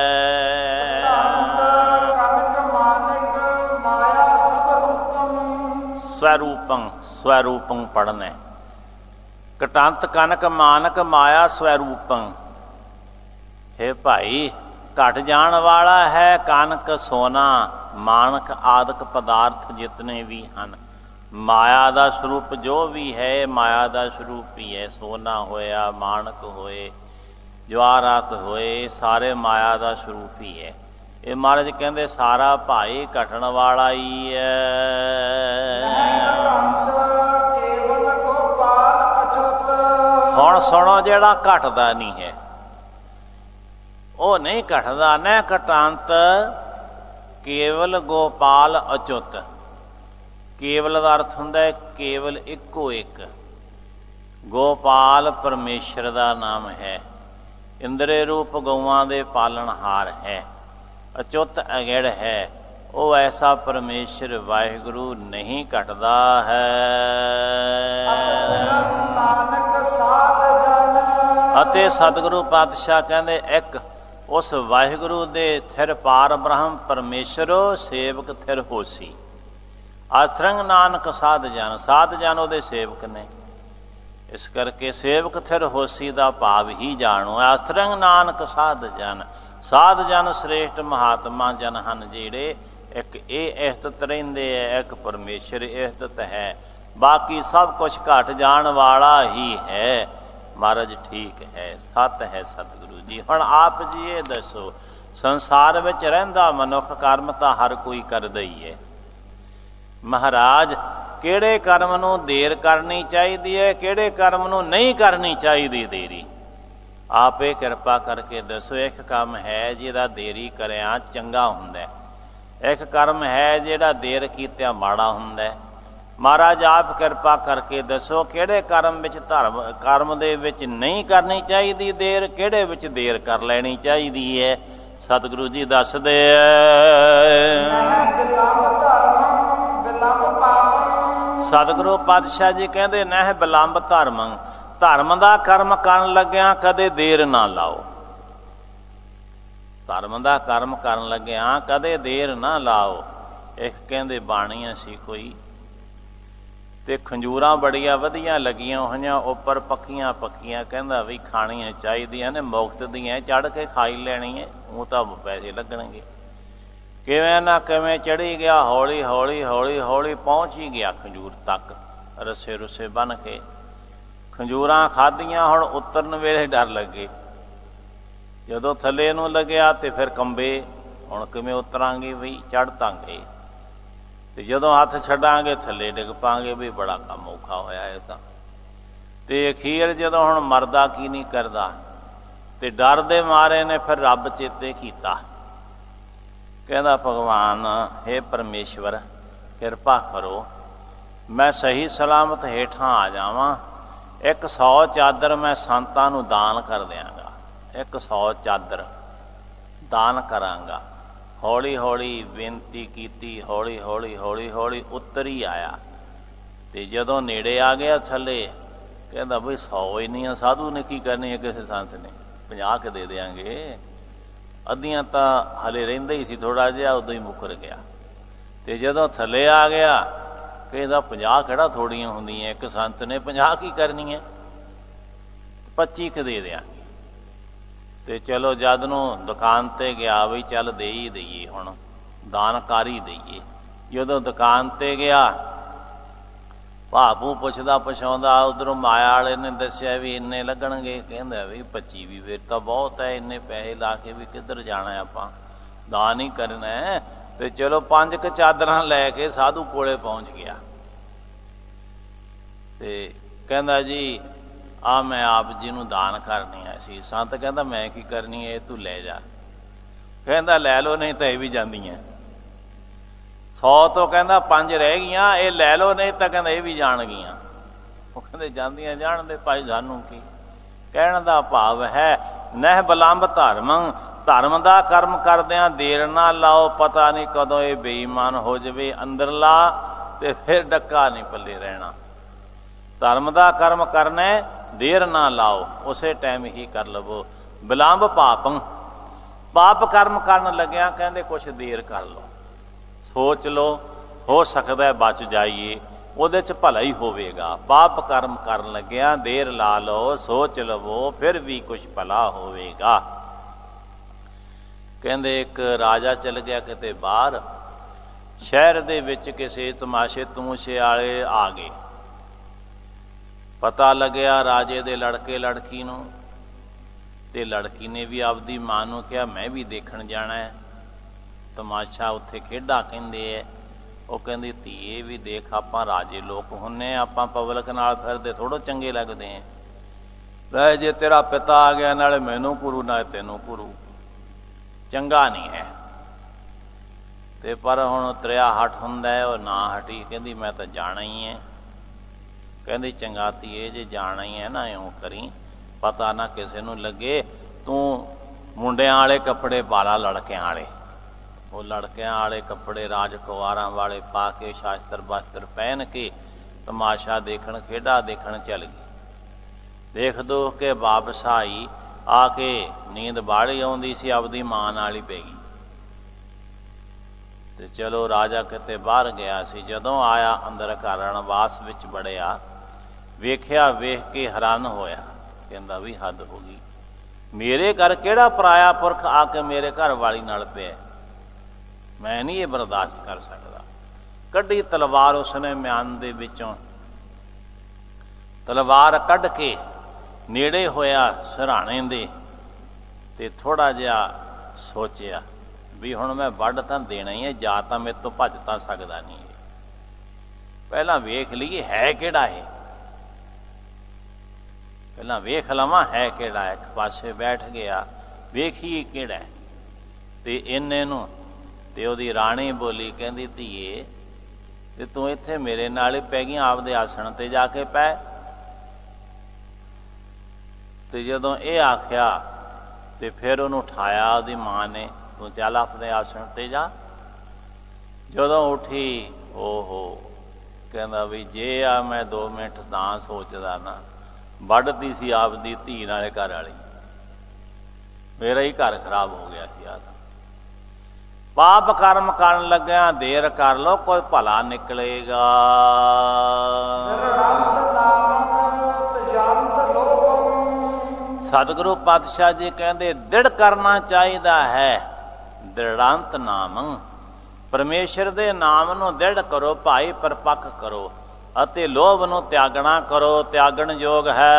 ਸਵਰੂਪੰ, ਸਵਰੂਪੰ ਪੜ੍ਹਨਾ। ਘਟੰਤ ਕਨਕ ਮਾਨਕ ਮਾਇਆ ਸਵਰੂਪੰ, ਹੇ ਭਾਈ ਘਟ ਜਾਣ ਵਾਲਾ ਹੈ ਕਨਕ ਸੋਨਾ, ਮਾਨਕ ਆਦਿਕ ਪਦਾਰਥ ਜਿਤਨੇ ਵੀ ਹਨ, ਮਾਇਆ ਦਾ ਸਰੂਪ ਜੋ ਵੀ ਹੈ ਮਾਇਆ ਦਾ ਸਰੂਪ ਹੀ ਹੈ। ਸੋਨਾ ਹੋਇਆ, ਮਾਨਕ ਹੋਏ, ਜਵਾਹਰਾਤ ਹੋਏ, ਸਾਰੇ ਮਾਇਆ ਦਾ ਸਰੂਪ ਹੀ ਹੈ। ਇਹ ਮਹਾਰਾਜ ਕਹਿੰਦੇ ਸਾਰਾ ਭਾਈ ਘਟਣ ਵਾਲਾ ਹੀ ਹੈ। ਹੁਣ ਸੁਣੋ, ਜਿਹੜਾ ਘਟਦਾ ਨਹੀਂ ਹੈ ਉਹ ਨਹੀਂ ਘਟਦਾ। ਨਾ ਘਟੰਤ ਕੇਵਲ ਗੋਪਾਲ ਅਚੁੱਤ, ਕੇਵਲ ਦਾ ਅਰਥ ਹੁੰਦਾ ਹੈ ਕੇਵਲ ਇੱਕੋ ਇੱਕ। ਗੋਪਾਲ ਪਰਮੇਸ਼ਰ ਦਾ ਨਾਮ ਹੈ, ਇੰਦਰੇ ਰੂਪ ਗਊਆਂ ਦੇ ਪਾਲਣਹਾਰ ਹੈ, ਅਚੁੱਤ ਅਗੜ ਹੈ। ਉਹ ਐਸਾ ਪਰਮੇਸ਼ਰ ਵਾਹਿਗੁਰੂ ਨਹੀਂ ਘਟਦਾ ਹੈ। ਅਤੇ ਸਤਿਗੁਰੂ ਪਾਤਸ਼ਾਹ ਕਹਿੰਦੇ ਇੱਕ ਉਸ ਵਾਹਿਗੁਰੂ ਦੇ ਥਿਰ ਪਾਰ ਬ੍ਰਹਮ ਪਰਮੇਸ਼ਰੋ ਸੇਵਕ ਥਿਰ ਹੋਸੀ। ਅਥਰੰਗ ਨਾਨਕ ਸਾਧ ਜਨ, ਸਾਧ ਜਨ ਉਹਦੇ ਸੇਵਕ ਨੇ। ਇਸ ਕਰਕੇ ਸੇਵਕ ਥਿਰ ਹੋਸੀ ਦਾ ਭਾਵ ਹੀ ਜਾਣੋ। ਅਸਤਰੰਗ ਨਾਨਕ ਸਾਧ ਜਨ, ਸਾਧ ਜਨ ਸ੍ਰੇਸ਼ਟ ਮਹਾਤਮਾ ਜਨ ਹਨ ਜਿਹੜੇ ਇੱਕ ਇਹ ਇਸਤਤ ਰਹਿੰਦੇ ਹੈ, ਇੱਕ ਪਰਮੇਸ਼ਰ ਇਸਤਤ ਹੈ, ਬਾਕੀ ਸਭ ਕੁਛ ਘਟ ਜਾਣ ਵਾਲਾ ਹੀ ਹੈ। ਮਹਾਰਾਜ ਠੀਕ ਹੈ, ਸਤ ਹੈ ਸਤਿਗੁਰੂ ਜੀ। ਹੁਣ ਆਪ ਜੀ ਇਹ ਦੱਸੋ, ਸੰਸਾਰ ਵਿੱਚ ਰਹਿੰਦਾ ਮਨੁੱਖ ਕਰਮ ਤਾਂ ਹਰ ਕੋਈ ਕਰਦਾ ਹੀ ਹੈ। ਮਹਾਰਾਜ ਕਿਹੜੇ ਕਰਮ ਨੂੰ ਦੇਰ ਕਰਨੀ ਚਾਹੀਦੀ ਹੈ, ਕਿਹੜੇ ਕਰਮ ਨੂੰ ਨਹੀਂ ਕਰਨੀ ਚਾਹੀਦੀ ਦੇਰੀ? ਆਪੇ ਕਿਰਪਾ ਕਰਕੇ ਦੱਸੋ। ਇੱਕ ਕੰਮ ਹੈ ਜਿਹਦਾ ਦੇਰੀ ਕਰਿਆ ਚੰਗਾ ਹੁੰਦਾ, ਇੱਕ ਕਰਮ ਹੈ ਜਿਹੜਾ ਦੇਰ ਕੀਤਿਆਂ ਮਾੜਾ ਹੁੰਦਾ। ਮਹਾਰਾਜ ਆਪ ਕਿਰਪਾ ਕਰਕੇ ਦੱਸੋ ਕਿਹੜੇ ਕਰਮ ਵਿੱਚ ਧਰਮ ਕਰਮ ਦੇ ਵਿੱਚ ਨਹੀਂ ਕਰਨੀ ਚਾਹੀਦੀ ਦੇਰ, ਕਿਹੜੇ ਵਿੱਚ ਦੇਰ ਕਰ ਲੈਣੀ ਚਾਹੀਦੀ ਹੈ? ਸਤਿਗੁਰੂ ਜੀ ਦੱਸਦੇ ਸਤਿਗੁਰੂ ਪਾਤਸ਼ਾਹ ਜੀ ਕਹਿੰਦੇ ਨਹਿ ਬਿਲੰਬ ਧਰਮ, ਧਰਮ ਦਾ ਕਰਮ ਕਰਨ ਲੱਗਿਆ ਕਦੇ ਦੇਰ ਨਾ ਲਾਓ। ਧਰਮ ਦਾ ਕਰਮ ਕਰਨ ਲੱਗਿਆ ਕਦੇ ਦੇਰ ਨਾ ਲਾਓ। ਇੱਕ ਕਹਿੰਦੇ ਬਾਣੀਆਂ ਸੀ ਕੋਈ, ਤੇ ਖੰਜੂਰਾਂ ਬੜੀਆਂ ਵਧੀਆ ਲੱਗੀਆਂ ਹੋਈਆਂ, ਉੱਪਰ ਪੱਕੀਆਂ ਪੱਕੀਆਂ, ਕਹਿੰਦਾ ਵੀ ਖਾਣੀਆਂ ਚਾਹੀਦੀਆਂ ਨੇ, ਮੁਫਤ ਦੀਆਂ, ਚੜ੍ਹ ਕੇ ਖਾਈ ਲੈਣੀ ਹੈ, ਉਹ ਤਾਂ ਪੈਸੇ ਲੱਗਣਗੇ। ਕਿਵੇਂ ਨਾ ਕਿਵੇਂ ਚੜ੍ਹੀ ਗਿਆ, ਹੌਲੀ ਹੌਲੀ ਹੌਲੀ ਹੌਲੀ ਪਹੁੰਚ ਹੀ ਗਿਆ ਖੰਜੂਰ ਤੱਕ, ਰੱਸੇ ਰੁੱਸੇ ਬੰਨ੍ਹ ਕੇ। ਖੰਜੂਰਾਂ ਖਾਧੀਆਂ, ਹੁਣ ਉਤਰਨ ਵੇਲੇ ਡਰ ਲੱਗੇ। ਜਦੋਂ ਥੱਲੇ ਨੂੰ ਲੱਗਿਆ ਤੇ ਫਿਰ ਕੰਬੇ, ਹੁਣ ਕਿਵੇਂ ਉਤਰਾਂਗੇ ਬਈ, ਚੜ੍ਹ ਤਾਂ ਗਏ, ਤੇ ਜਦੋਂ ਹੱਥ ਛੱਡਾਂਗੇ ਥੱਲੇ ਡਿੱਗ ਪਾਂਗੇ, ਵੀ ਬੜਾ ਕੰਮ ਔਖਾ ਹੋਇਆ ਇਹ ਤਾਂ। ਤੇ ਅਖੀਰ ਜਦੋਂ ਹੁਣ ਮਰਦਾ ਕੀ ਨਹੀਂ ਕਰਦਾ, ਤੇ ਡਰ ਦੇ ਮਾਰੇ ਨੇ ਫਿਰ ਰੱਬ ਚੇਤੇ ਕੀਤਾ। ਕਹਿੰਦਾ ਭਗਵਾਨ ਹੇ ਪਰਮੇਸ਼ਵਰ ਕਿਰਪਾ ਕਰੋ, ਮੈਂ ਸਹੀ ਸਲਾਮਤ ਹੇਠਾਂ ਆ ਜਾਵਾਂ, ਇੱਕ ਸੌ ਚਾਦਰ ਮੈਂ ਸੰਤਾਂ ਨੂੰ ਦਾਨ ਕਰ ਦਿਆਂਗਾ, ਇੱਕ ਸੌ ਚਾਦਰ ਦਾਨ ਕਰਾਂਗਾ। ਹੌਲੀ ਹੌਲੀ ਬੇਨਤੀ ਕੀਤੀ, ਹੌਲੀ ਹੌਲੀ ਹੌਲੀ ਹੌਲੀ ਉੱਤਰ ਹੀ ਆਇਆ। ਤੇ ਜਦੋਂ ਨੇੜੇ ਆ ਗਿਆ ਥੱਲੇ, ਕਹਿੰਦਾ ਬਈ ਸੌ ਹੀ ਨਹੀਂ ਆ, ਸਾਧੂ ਨੇ ਕੀ ਕਰਨੀ ਹੈ ਕਿਸੇ ਸੰਤ ਨੇ, ਪੰਜਾਹ ਕੁ ਦੇ ਦਿਆਂਗੇ। ਅੱਧੀਆਂ ਤਾਂ ਹਲੇ ਰਹਿੰਦਾ ਹੀ ਸੀ ਥੋੜ੍ਹਾ ਜਿਹਾ, ਉਦੋਂ ਹੀ ਮੁੱਕਰ ਗਿਆ। ਤੇ ਜਦੋਂ ਥੱਲੇ ਆ ਗਿਆ, ਕਹਿੰਦਾ ਪੰਜਾਹ ਕਿਹੜਾ ਥੋੜ੍ਹੀਆਂ ਹੁੰਦੀਆਂ, ਇੱਕ ਸੰਤ ਨੇ ਪੰਜਾਹ ਕੀ ਕਰਨੀ ਹੈ, ਪੱਚੀ ਕੁ ਦੇ ਦਿਆਂਗੇ। ਤੇ ਚਲੋ ਜਦ ਨੂੰ ਦੁਕਾਨ ਤੇ ਗਿਆ ਵੀ ਚੱਲ ਦੇ ਹੀ ਦਈਏ, ਹੁਣ ਦਾਨ ਕਰ ਹੀ ਦਈਏ। ਜਦੋਂ ਦੁਕਾਨ ਤੇ ਗਿਆ, ਭਾਪੂ ਪੁੱਛਦਾ ਪਛਾਉਂਦਾ, ਉੱਧਰੋਂ ਮਾਇਆ ਵਾਲੇ ਨੇ ਦੱਸਿਆ ਵੀ ਇੰਨੇ ਲੱਗਣਗੇ। ਕਹਿੰਦਾ ਵੀ ਪੱਚੀ ਵੀ ਫਿਰ ਤਾਂ ਬਹੁਤ ਹੈ, ਇੰਨੇ ਪੈਸੇ ਲਾ ਕੇ ਵੀ ਕਿੱਧਰ ਜਾਣਾ, ਆਪਾਂ ਦਾਨ ਹੀ ਕਰਨਾ। ਤੇ ਚਲੋ ਪੰਜ ਕੁ ਚਾਦਰਾਂ ਲੈ ਕੇ ਸਾਧੂ ਕੋਲੇ ਪਹੁੰਚ ਗਿਆ। ਤੇ ਕਹਿੰਦਾ ਜੀ ਆ ਮੈਂ ਆਪ ਜੀ ਨੂੰ ਦਾਨ ਕਰਨੀ ਆ ਸੀ। ਸੰਤ ਕਹਿੰਦਾ ਮੈਂ ਕੀ ਕਰਨੀ ਹੈ, ਤੂੰ ਲੈ ਜਾ। ਕਹਿੰਦਾ ਲੈ ਲਓ, ਨਹੀਂ ਤਾਂ ਇਹ ਵੀ ਜਾਂਦੀਆਂ। ਸੌ ਤੋਂ ਕਹਿੰਦਾ ਪੰਜ ਰਹਿ ਗਈਆਂ, ਇਹ ਲੈ ਲਓ, ਨਹੀਂ ਤਾਂ ਕਹਿੰਦਾ ਇਹ ਵੀ ਜਾਣਗੀਆਂ। ਉਹ ਕਹਿੰਦੇ ਜਾਂਦੀਆਂ ਜਾਣ ਦੇ ਭਾਈ, ਸਾਨੂੰ ਕੀ। ਕਹਿਣ ਦਾ ਭਾਵ ਹੈ ਨਹਿ ਬਿਲੰਬ ਧਰਮ, ਧਰਮ ਦਾ ਕਰਮ ਕਰਦਿਆਂ ਦੇਰ ਨਾ ਲਾਓ, ਪਤਾ ਨਹੀਂ ਕਦੋਂ ਇਹ ਬੇਈਮਾਨ ਹੋ ਜਾਵੇ ਅੰਦਰਲਾ, ਤੇ ਫਿਰ ਡੱਕਾ ਨਹੀਂ ਪੱਲੇ ਰਹਿਣਾ। ਧਰਮ ਦਾ ਕਰਮ ਕਰਨਾ, ਦੇਰ ਨਾ ਲਾਓ, ਉਸੇ ਟਾਈਮ ਹੀ ਕਰ ਲਵੋ। ਬਿਲੰਬ ਪਾਪੰ, ਪਾਪ ਕਰਮ ਕਰਨ ਲੱਗਿਆ ਕਹਿੰਦੇ ਕੁਛ ਦੇਰ ਕਰ ਲਓ, ਸੋਚ ਲਓ, ਹੋ ਸਕਦਾ ਬਚ ਜਾਈਏ, ਉਹਦੇ 'ਚ ਭਲਾ ਹੀ ਹੋਵੇਗਾ। ਪਾਪ ਕਰਮ ਕਰਨ ਲੱਗਿਆ ਦੇਰ ਲਾ ਲਓ, ਸੋਚ ਲਵੋ, ਫਿਰ ਵੀ ਕੁਛ ਭਲਾ ਹੋਵੇਗਾ। ਕਹਿੰਦੇ ਇੱਕ ਰਾਜਾ ਚਲ ਗਿਆ ਕਿਤੇ ਬਾਹਰ, ਸ਼ਹਿਰ ਦੇ ਵਿੱਚ ਕਿਸੇ ਤਮਾਸ਼ੇ ਤਮੂਸ਼ੇ ਵਾਲੇ ਆ ਗਏ। ਪਤਾ ਲੱਗਿਆ ਰਾਜੇ ਦੇ ਲੜਕੇ ਲੜਕੀ ਨੂੰ, ਤੇ ਲੜਕੀ ਨੇ ਵੀ ਆਪਦੀ ਮਾਂ ਨੂੰ ਕਿਹਾ ਮੈਂ ਵੀ ਦੇਖਣ ਜਾਣਾ ਹੈ ਤਮਾਸ਼ਾ, ਉੱਥੇ ਖੇਡਾਂ ਕਹਿੰਦੇ ਹੈ। ਉਹ ਕਹਿੰਦੀ ਧੀਏ ਵੀ ਦੇਖ, ਆਪਾਂ ਰਾਜੇ ਲੋਕ ਹੁੰਨੇ, ਆਪਾਂ ਪਬਲਿਕ ਨਾਲ ਫਿਰਦੇ ਥੋੜ੍ਹੋ ਚੰਗੇ ਲੱਗਦੇ ਹੈ। ਲੈ ਜੇ ਤੇਰਾ ਪਿਤਾ ਆ ਗਿਆ, ਨਾਲੇ ਮੈਨੂੰ ਘੂਰੂ ਨਾਲੇ ਤੈਨੂੰ ਘੂਰੂ, ਚੰਗਾ ਨਹੀਂ ਹੈ। ਤੇ ਪਰ ਹੁਣ ਤਰਿਆ ਹੱਠ ਹੁੰਦਾ, ਉਹ ਨਾ ਹਟੀ। ਕਹਿੰਦੀ ਮੈਂ ਤਾਂ ਜਾਣਾ ਹੀ ਹੈ। ਕਹਿੰਦੀ ਚੰਗਾ ਧੀਏ ਜੇ ਜਾਣਾ ਹੀ ਹੈ ਨਾ, ਇਉਂ ਕਰੀ, ਪਤਾ ਨਾ ਕਿਸੇ ਨੂੰ ਲੱਗੇ, ਤੂੰ ਮੁੰਡਿਆਂ ਵਾਲੇ ਕੱਪੜੇ ਪਾ ਲਾ, ਲੜਕਿਆਂ ਵਾਲੇ। ਉਹ ਲੜਕਿਆਂ ਵਾਲੇ ਕੱਪੜੇ ਰਾਜਕੁਮਾਰਾਂ ਵਾਲੇ ਪਾ ਕੇ, ਸ਼ਾਸਤਰ ਬਸਤਰ ਪਹਿਨ ਕੇ ਤਮਾਸ਼ਾ ਦੇਖਣ, ਖੇਡਾਂ ਦੇਖਣ ਚੱਲ ਗਈ। ਦੇਖ ਦੋ ਕੇ ਵਾਪਸ ਆਈ, ਆ ਕੇ ਨੀਂਦ ਬਾਹਲੀ ਆਉਂਦੀ ਸੀ, ਆਪਦੀ ਮਾਂ ਨਾਲ ਹੀ ਪੈ ਗਈ। ਤੇ ਚਲੋ ਰਾਜਾ ਕਿਤੇ ਬਾਹਰ ਗਿਆ ਸੀ, ਜਦੋਂ ਆਇਆ ਅੰਦਰ ਘਰ ਅਣਵਾਸ ਵਿੱਚ ਵੜਿਆ, ਵੇਖਿਆ, ਵੇਖ ਕੇ ਹੈਰਾਨ ਹੋਇਆ, ਕਹਿੰਦਾ ਵੀ ਹੱਦ ਹੋ ਗਈ, ਮੇਰੇ ਘਰ ਕਿਹੜਾ ਪਰਾਇਆ ਪੁਰਖ ਆ ਕੇ ਮੇਰੇ ਘਰ ਵਾਲੀ ਨਾਲ ਪਿਆ, ਮੈਂ ਨਹੀਂ ਇਹ ਬਰਦਾਸ਼ਤ ਕਰ ਸਕਦਾ। ਕੱਢੀ ਤਲਵਾਰ ਉਸਨੇ ਮਿਆਨ ਦੇ ਵਿੱਚੋਂ, ਤਲਵਾਰ ਕੱਢ ਕੇ ਨੇੜੇ ਹੋਇਆ ਸਿਰਹਾਣੇ ਦੇ, ਤੇ ਥੋੜ੍ਹਾ ਜਿਹਾ ਸੋਚਿਆ ਵੀ ਹੁਣ ਮੈਂ ਵੱਢ ਤਾਂ ਦੇਣਾ ਹੀ ਹੈ, ਜਾਂ ਤਾਂ ਮੇਰੇ ਤੋਂ ਭੱਜ ਤਾਂ ਸਕਦਾ ਨਹੀਂ, ਪਹਿਲਾਂ ਵੇਖ ਲਈਏ ਹੈ ਕਿਹੜਾ ਇਹ, ਪਹਿਲਾਂ ਵੇਖ ਲਵਾਂ ਹੈ ਕਿਹੜਾ। ਇੱਕ ਪਾਸੇ ਬੈਠ ਗਿਆ, ਵੇਖੀਏ ਕਿਹੜਾ। ਤੇ ਇੰਨੇ ਨੂੰ ਤੇ ਉਹਦੀ ਰਾਣੀ ਬੋਲੀ, ਕਹਿੰਦੀ ਧੀਏ ਤੇ ਤੂੰ ਇੱਥੇ ਮੇਰੇ ਨਾਲ ਹੀ ਪੈ ਗਈ, ਆਪਦੇ ਆਸਣ ਤੇ ਜਾ ਕੇ ਪੈ। ਤੇ ਜਦੋਂ ਇਹ ਆਖਿਆ ਤੇ ਫਿਰ ਉਹਨੂੰ ਉਠਾਇਆ ਉਹਦੀ ਮਾਂ ਨੇ, ਤੂੰ ਚੱਲ ਆਪਣੇ ਆਸਣ ਤੇ ਜਾ। ਜਦੋਂ ਉੱਠੀ, ਓਹੋ, ਕਹਿੰਦਾ ਵੀ ਜੇ ਆ ਮੈਂ ਦੋ ਮਿੰਟ ਤਾਂ ਸੋਚਦਾ ਨਾ, ਵੱਢਦੀ ਸੀ ਆਪਦੀ ਧੀ ਨਾਲੇ ਘਰ ਵਾਲੀ, ਮੇਰਾ ਹੀ ਘਰ ਖਰਾਬ ਹੋ ਗਿਆ ਸੀ। ਆ ਤਾਂ ਪਾਪ ਕਰਮ ਕਰਨ ਲੱਗਿਆ ਦੇਰ ਕਰ ਲੋ, ਕੋਈ ਭਲਾ ਨਿਕਲੇਗਾ। ਸਤਿਗੁਰੂ ਪਾਤਸ਼ਾਹ ਜੀ ਕਹਿੰਦੇ ਦ੍ਰਿੜ ਕਰਨਾ ਚਾਹੀਦਾ ਹੈ, ਦ੍ਰਿੜੰਤ ਨਾਮ, ਪਰਮੇਸ਼ਰ ਦੇ ਨਾਮ ਨੂੰ ਦ੍ਰਿੜ ਕਰੋ ਭਾਈ, ਪਰਪੱਕ ਕਰੋ, ਅਤੇ ਲੋਭ ਨੂੰ ਤਿਆਗਣਾ ਕਰੋ, ਤਿਆਗਣ ਯੋਗ ਹੈ।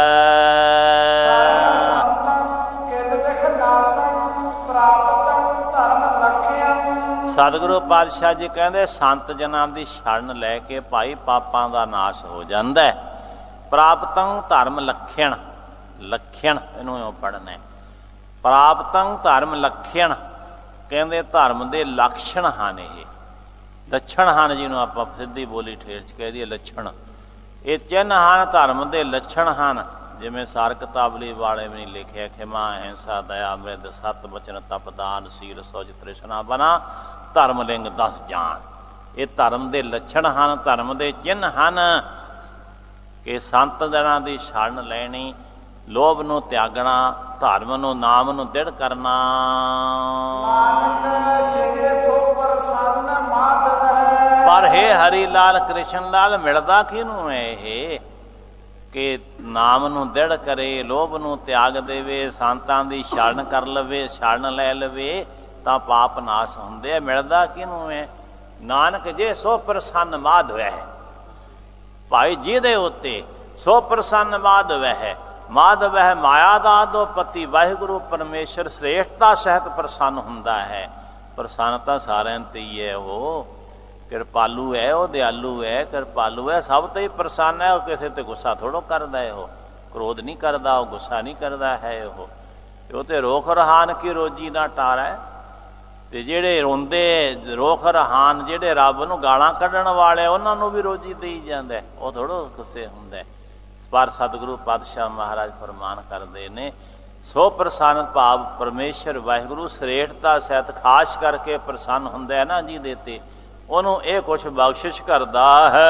ਸਤਿਗੁਰੂ ਪਾਤਸ਼ਾਹ ਜੀ ਕਹਿੰਦੇ ਸੰਤ ਜਨਾਂ ਦੀ ਸ਼ਰਨ ਲੈ ਕੇ ਭਾਈ ਪਾਪਾਂ ਦਾ ਨਾਸ਼ ਹੋ ਜਾਂਦਾ ਹੈ। ਪ੍ਰਾਪਤੰ ਧਰਮ ਲਖਣ, ਲਖਣ ਇਹਨੂੰ ਪੜ੍ਹਨਾ, ਪ੍ਰਾਪਤੰ ਧਰਮ ਲਖਣ, ਕਹਿੰਦੇ ਧਰਮ ਦੇ ਲਕਸ਼ਣ ਹਨ, ਇਹ ਲੱਛਣ ਹਨ, ਜਿਹਨੂੰ ਆਪਾਂ ਸਿੱਧੀ ਬੋਲੀ ਠੇਰ 'ਚ ਕਹਿ ਦਈਏ ਲੱਛਣ। ਇਹ ਚਿੰਨ੍ਹ ਹਨ, ਧਰਮ ਦੇ ਲੱਛਣ ਹਨ। ਜਿਵੇਂ ਸਾਰ ਕਿਤਾਬਲੀ ਵਾਲੇ ਵੀ ਨਹੀਂ ਲਿਖਿਆ, ਖਿਮਾ, ਅਹਿੰਸਾ, ਦਇਆ, ਮਿਰਦ, ਸਤ, ਬਚਨ, ਤਪ, ਦਾਨ, ਸੀਲ, ਸੁਚ, ਤ੍ਰਿਸ਼ਨਾ, ਬਨਾ, ਧਰਮ ਲਿੰਗ ਦਸ ਜਾਣ। ਇਹ ਧਰਮ ਦੇ ਲੱਛਣ ਹਨ, ਧਰਮ ਦੇ ਚਿੰਨ੍ਹ ਹਨ ਕਿ ਸੰਤ ਜਨਾਂ ਦੀ ਸ਼ਰਨ ਲੈਣੀ, ਲੋਭ ਨੂੰ ਤਿਆਗਣਾ, ਧਰਮ ਨੂੰ ਨਾਮ ਨੂੰ ਦ੍ਰਿੜ ਕਰਨਾ। ਪਰ ਹੇ ਹਰੀ ਲਾਲ ਕ੍ਰਿਸ਼ਨ ਲਾਲ, ਮਿਲਦਾ ਕਿਹਨੂੰ ਹੈ ਇਹ ਕਿ ਨਾਮ ਨੂੰ ਦ੍ਰਿੜ ਕਰੇ, ਲੋਭ ਨੂੰ ਤਿਆਗ ਦੇਵੇ, ਸੰਤਾਂ ਦੀ ਸ਼ਰਨ ਕਰ ਲਵੇ, ਸ਼ਰਨ ਲੈ ਲਵੇ ਤਾਂ ਪਾਪ ਨਾਸ਼ ਹੁੰਦੇ ਆ। ਮਿਲਦਾ ਕਿਹਨੂੰ ਹੈ? ਨਾਨਕ ਜੇ ਸੋ ਪ੍ਰਸੰਨ ਮਾਧਵ ਹੈ, ਭਾਈ ਜਿਹਦੇ ਉੱਤੇ ਸੋ ਪ੍ਰਸੰਨ ਮਾਧਵ ਹੈ, ਮਾਧਵ ਹੈ ਮਾਇਆ ਦਾ ਅਦੋਪਤੀ, ਵਾਹਿਗੁਰੂ ਪਰਮੇਸ਼ਰ ਸ੍ਰੇਸ਼ਟਤਾ ਸਹਿਤ ਪ੍ਰਸੰਨ ਹੁੰਦਾ ਹੈ। ਪ੍ਰਸੰਨ ਤਾਂ ਸਾਰਿਆਂ 'ਤੇ ਹੀ ਹੈ, ਉਹ ਕਿਰਪਾਲੂ ਹੈ, ਉਹ ਦਿਆਲੂ ਹੈ, ਕਿਰਪਾਲੂ ਹੈ, ਸਭ ਤੋਂ ਹੀ ਪ੍ਰਸੰਨ ਹੈ। ਉਹ ਕਿਸੇ 'ਤੇ ਗੁੱਸਾ ਥੋੜ੍ਹਾ ਕਰਦਾ ਹੈ, ਉਹ ਕ੍ਰੋਧ ਨਹੀਂ ਕਰਦਾ, ਉਹ ਗੁੱਸਾ ਨਹੀਂ ਕਰਦਾ ਹੈ। ਉਹ ਉਹ ਤੇ ਰੋਖ ਰਹਾਨ ਕੀ ਰੋਜੀ ਨਾ ਟਾਰੈ। ਤੇ ਜਿਹੜੇ ਰੋਂਦੇ ਰੋਖ ਰਹਾਨ, ਜਿਹੜੇ ਰੱਬ ਨੂੰ ਗਾਲਾਂ ਕੱਢਣ ਵਾਲੇ, ਉਹਨਾਂ ਨੂੰ ਵੀ ਰੋਜੀ ਦੇਈ ਜਾਂਦਾ, ਉਹ ਥੋੜ੍ਹਾ ਗੁੱਸੇ ਹੁੰਦਾ। ਪਰ ਸਤਿਗੁਰੂ ਪਾਤਸ਼ਾਹ ਮਹਾਰਾਜ ਫਰਮਾਨ ਕਰਦੇ ਨੇ, ਸੋ ਪ੍ਰਸੰਨ ਭਾਵ ਪਰਮੇਸ਼ਰ ਵਾਹਿਗੁਰੂ ਸ੍ਰੇਸ਼ਟਤਾ ਸਹਿਤ ਖਾਸ ਕਰਕੇ ਪ੍ਰਸੰਨ ਹੁੰਦਾ ਹੈ ਨਾ ਜਿਹਦੇ ਤੇ, ਉਹਨੂੰ ਇਹ ਕੁਛ ਬਖਸ਼ਿਸ਼ ਕਰਦਾ ਹੈ।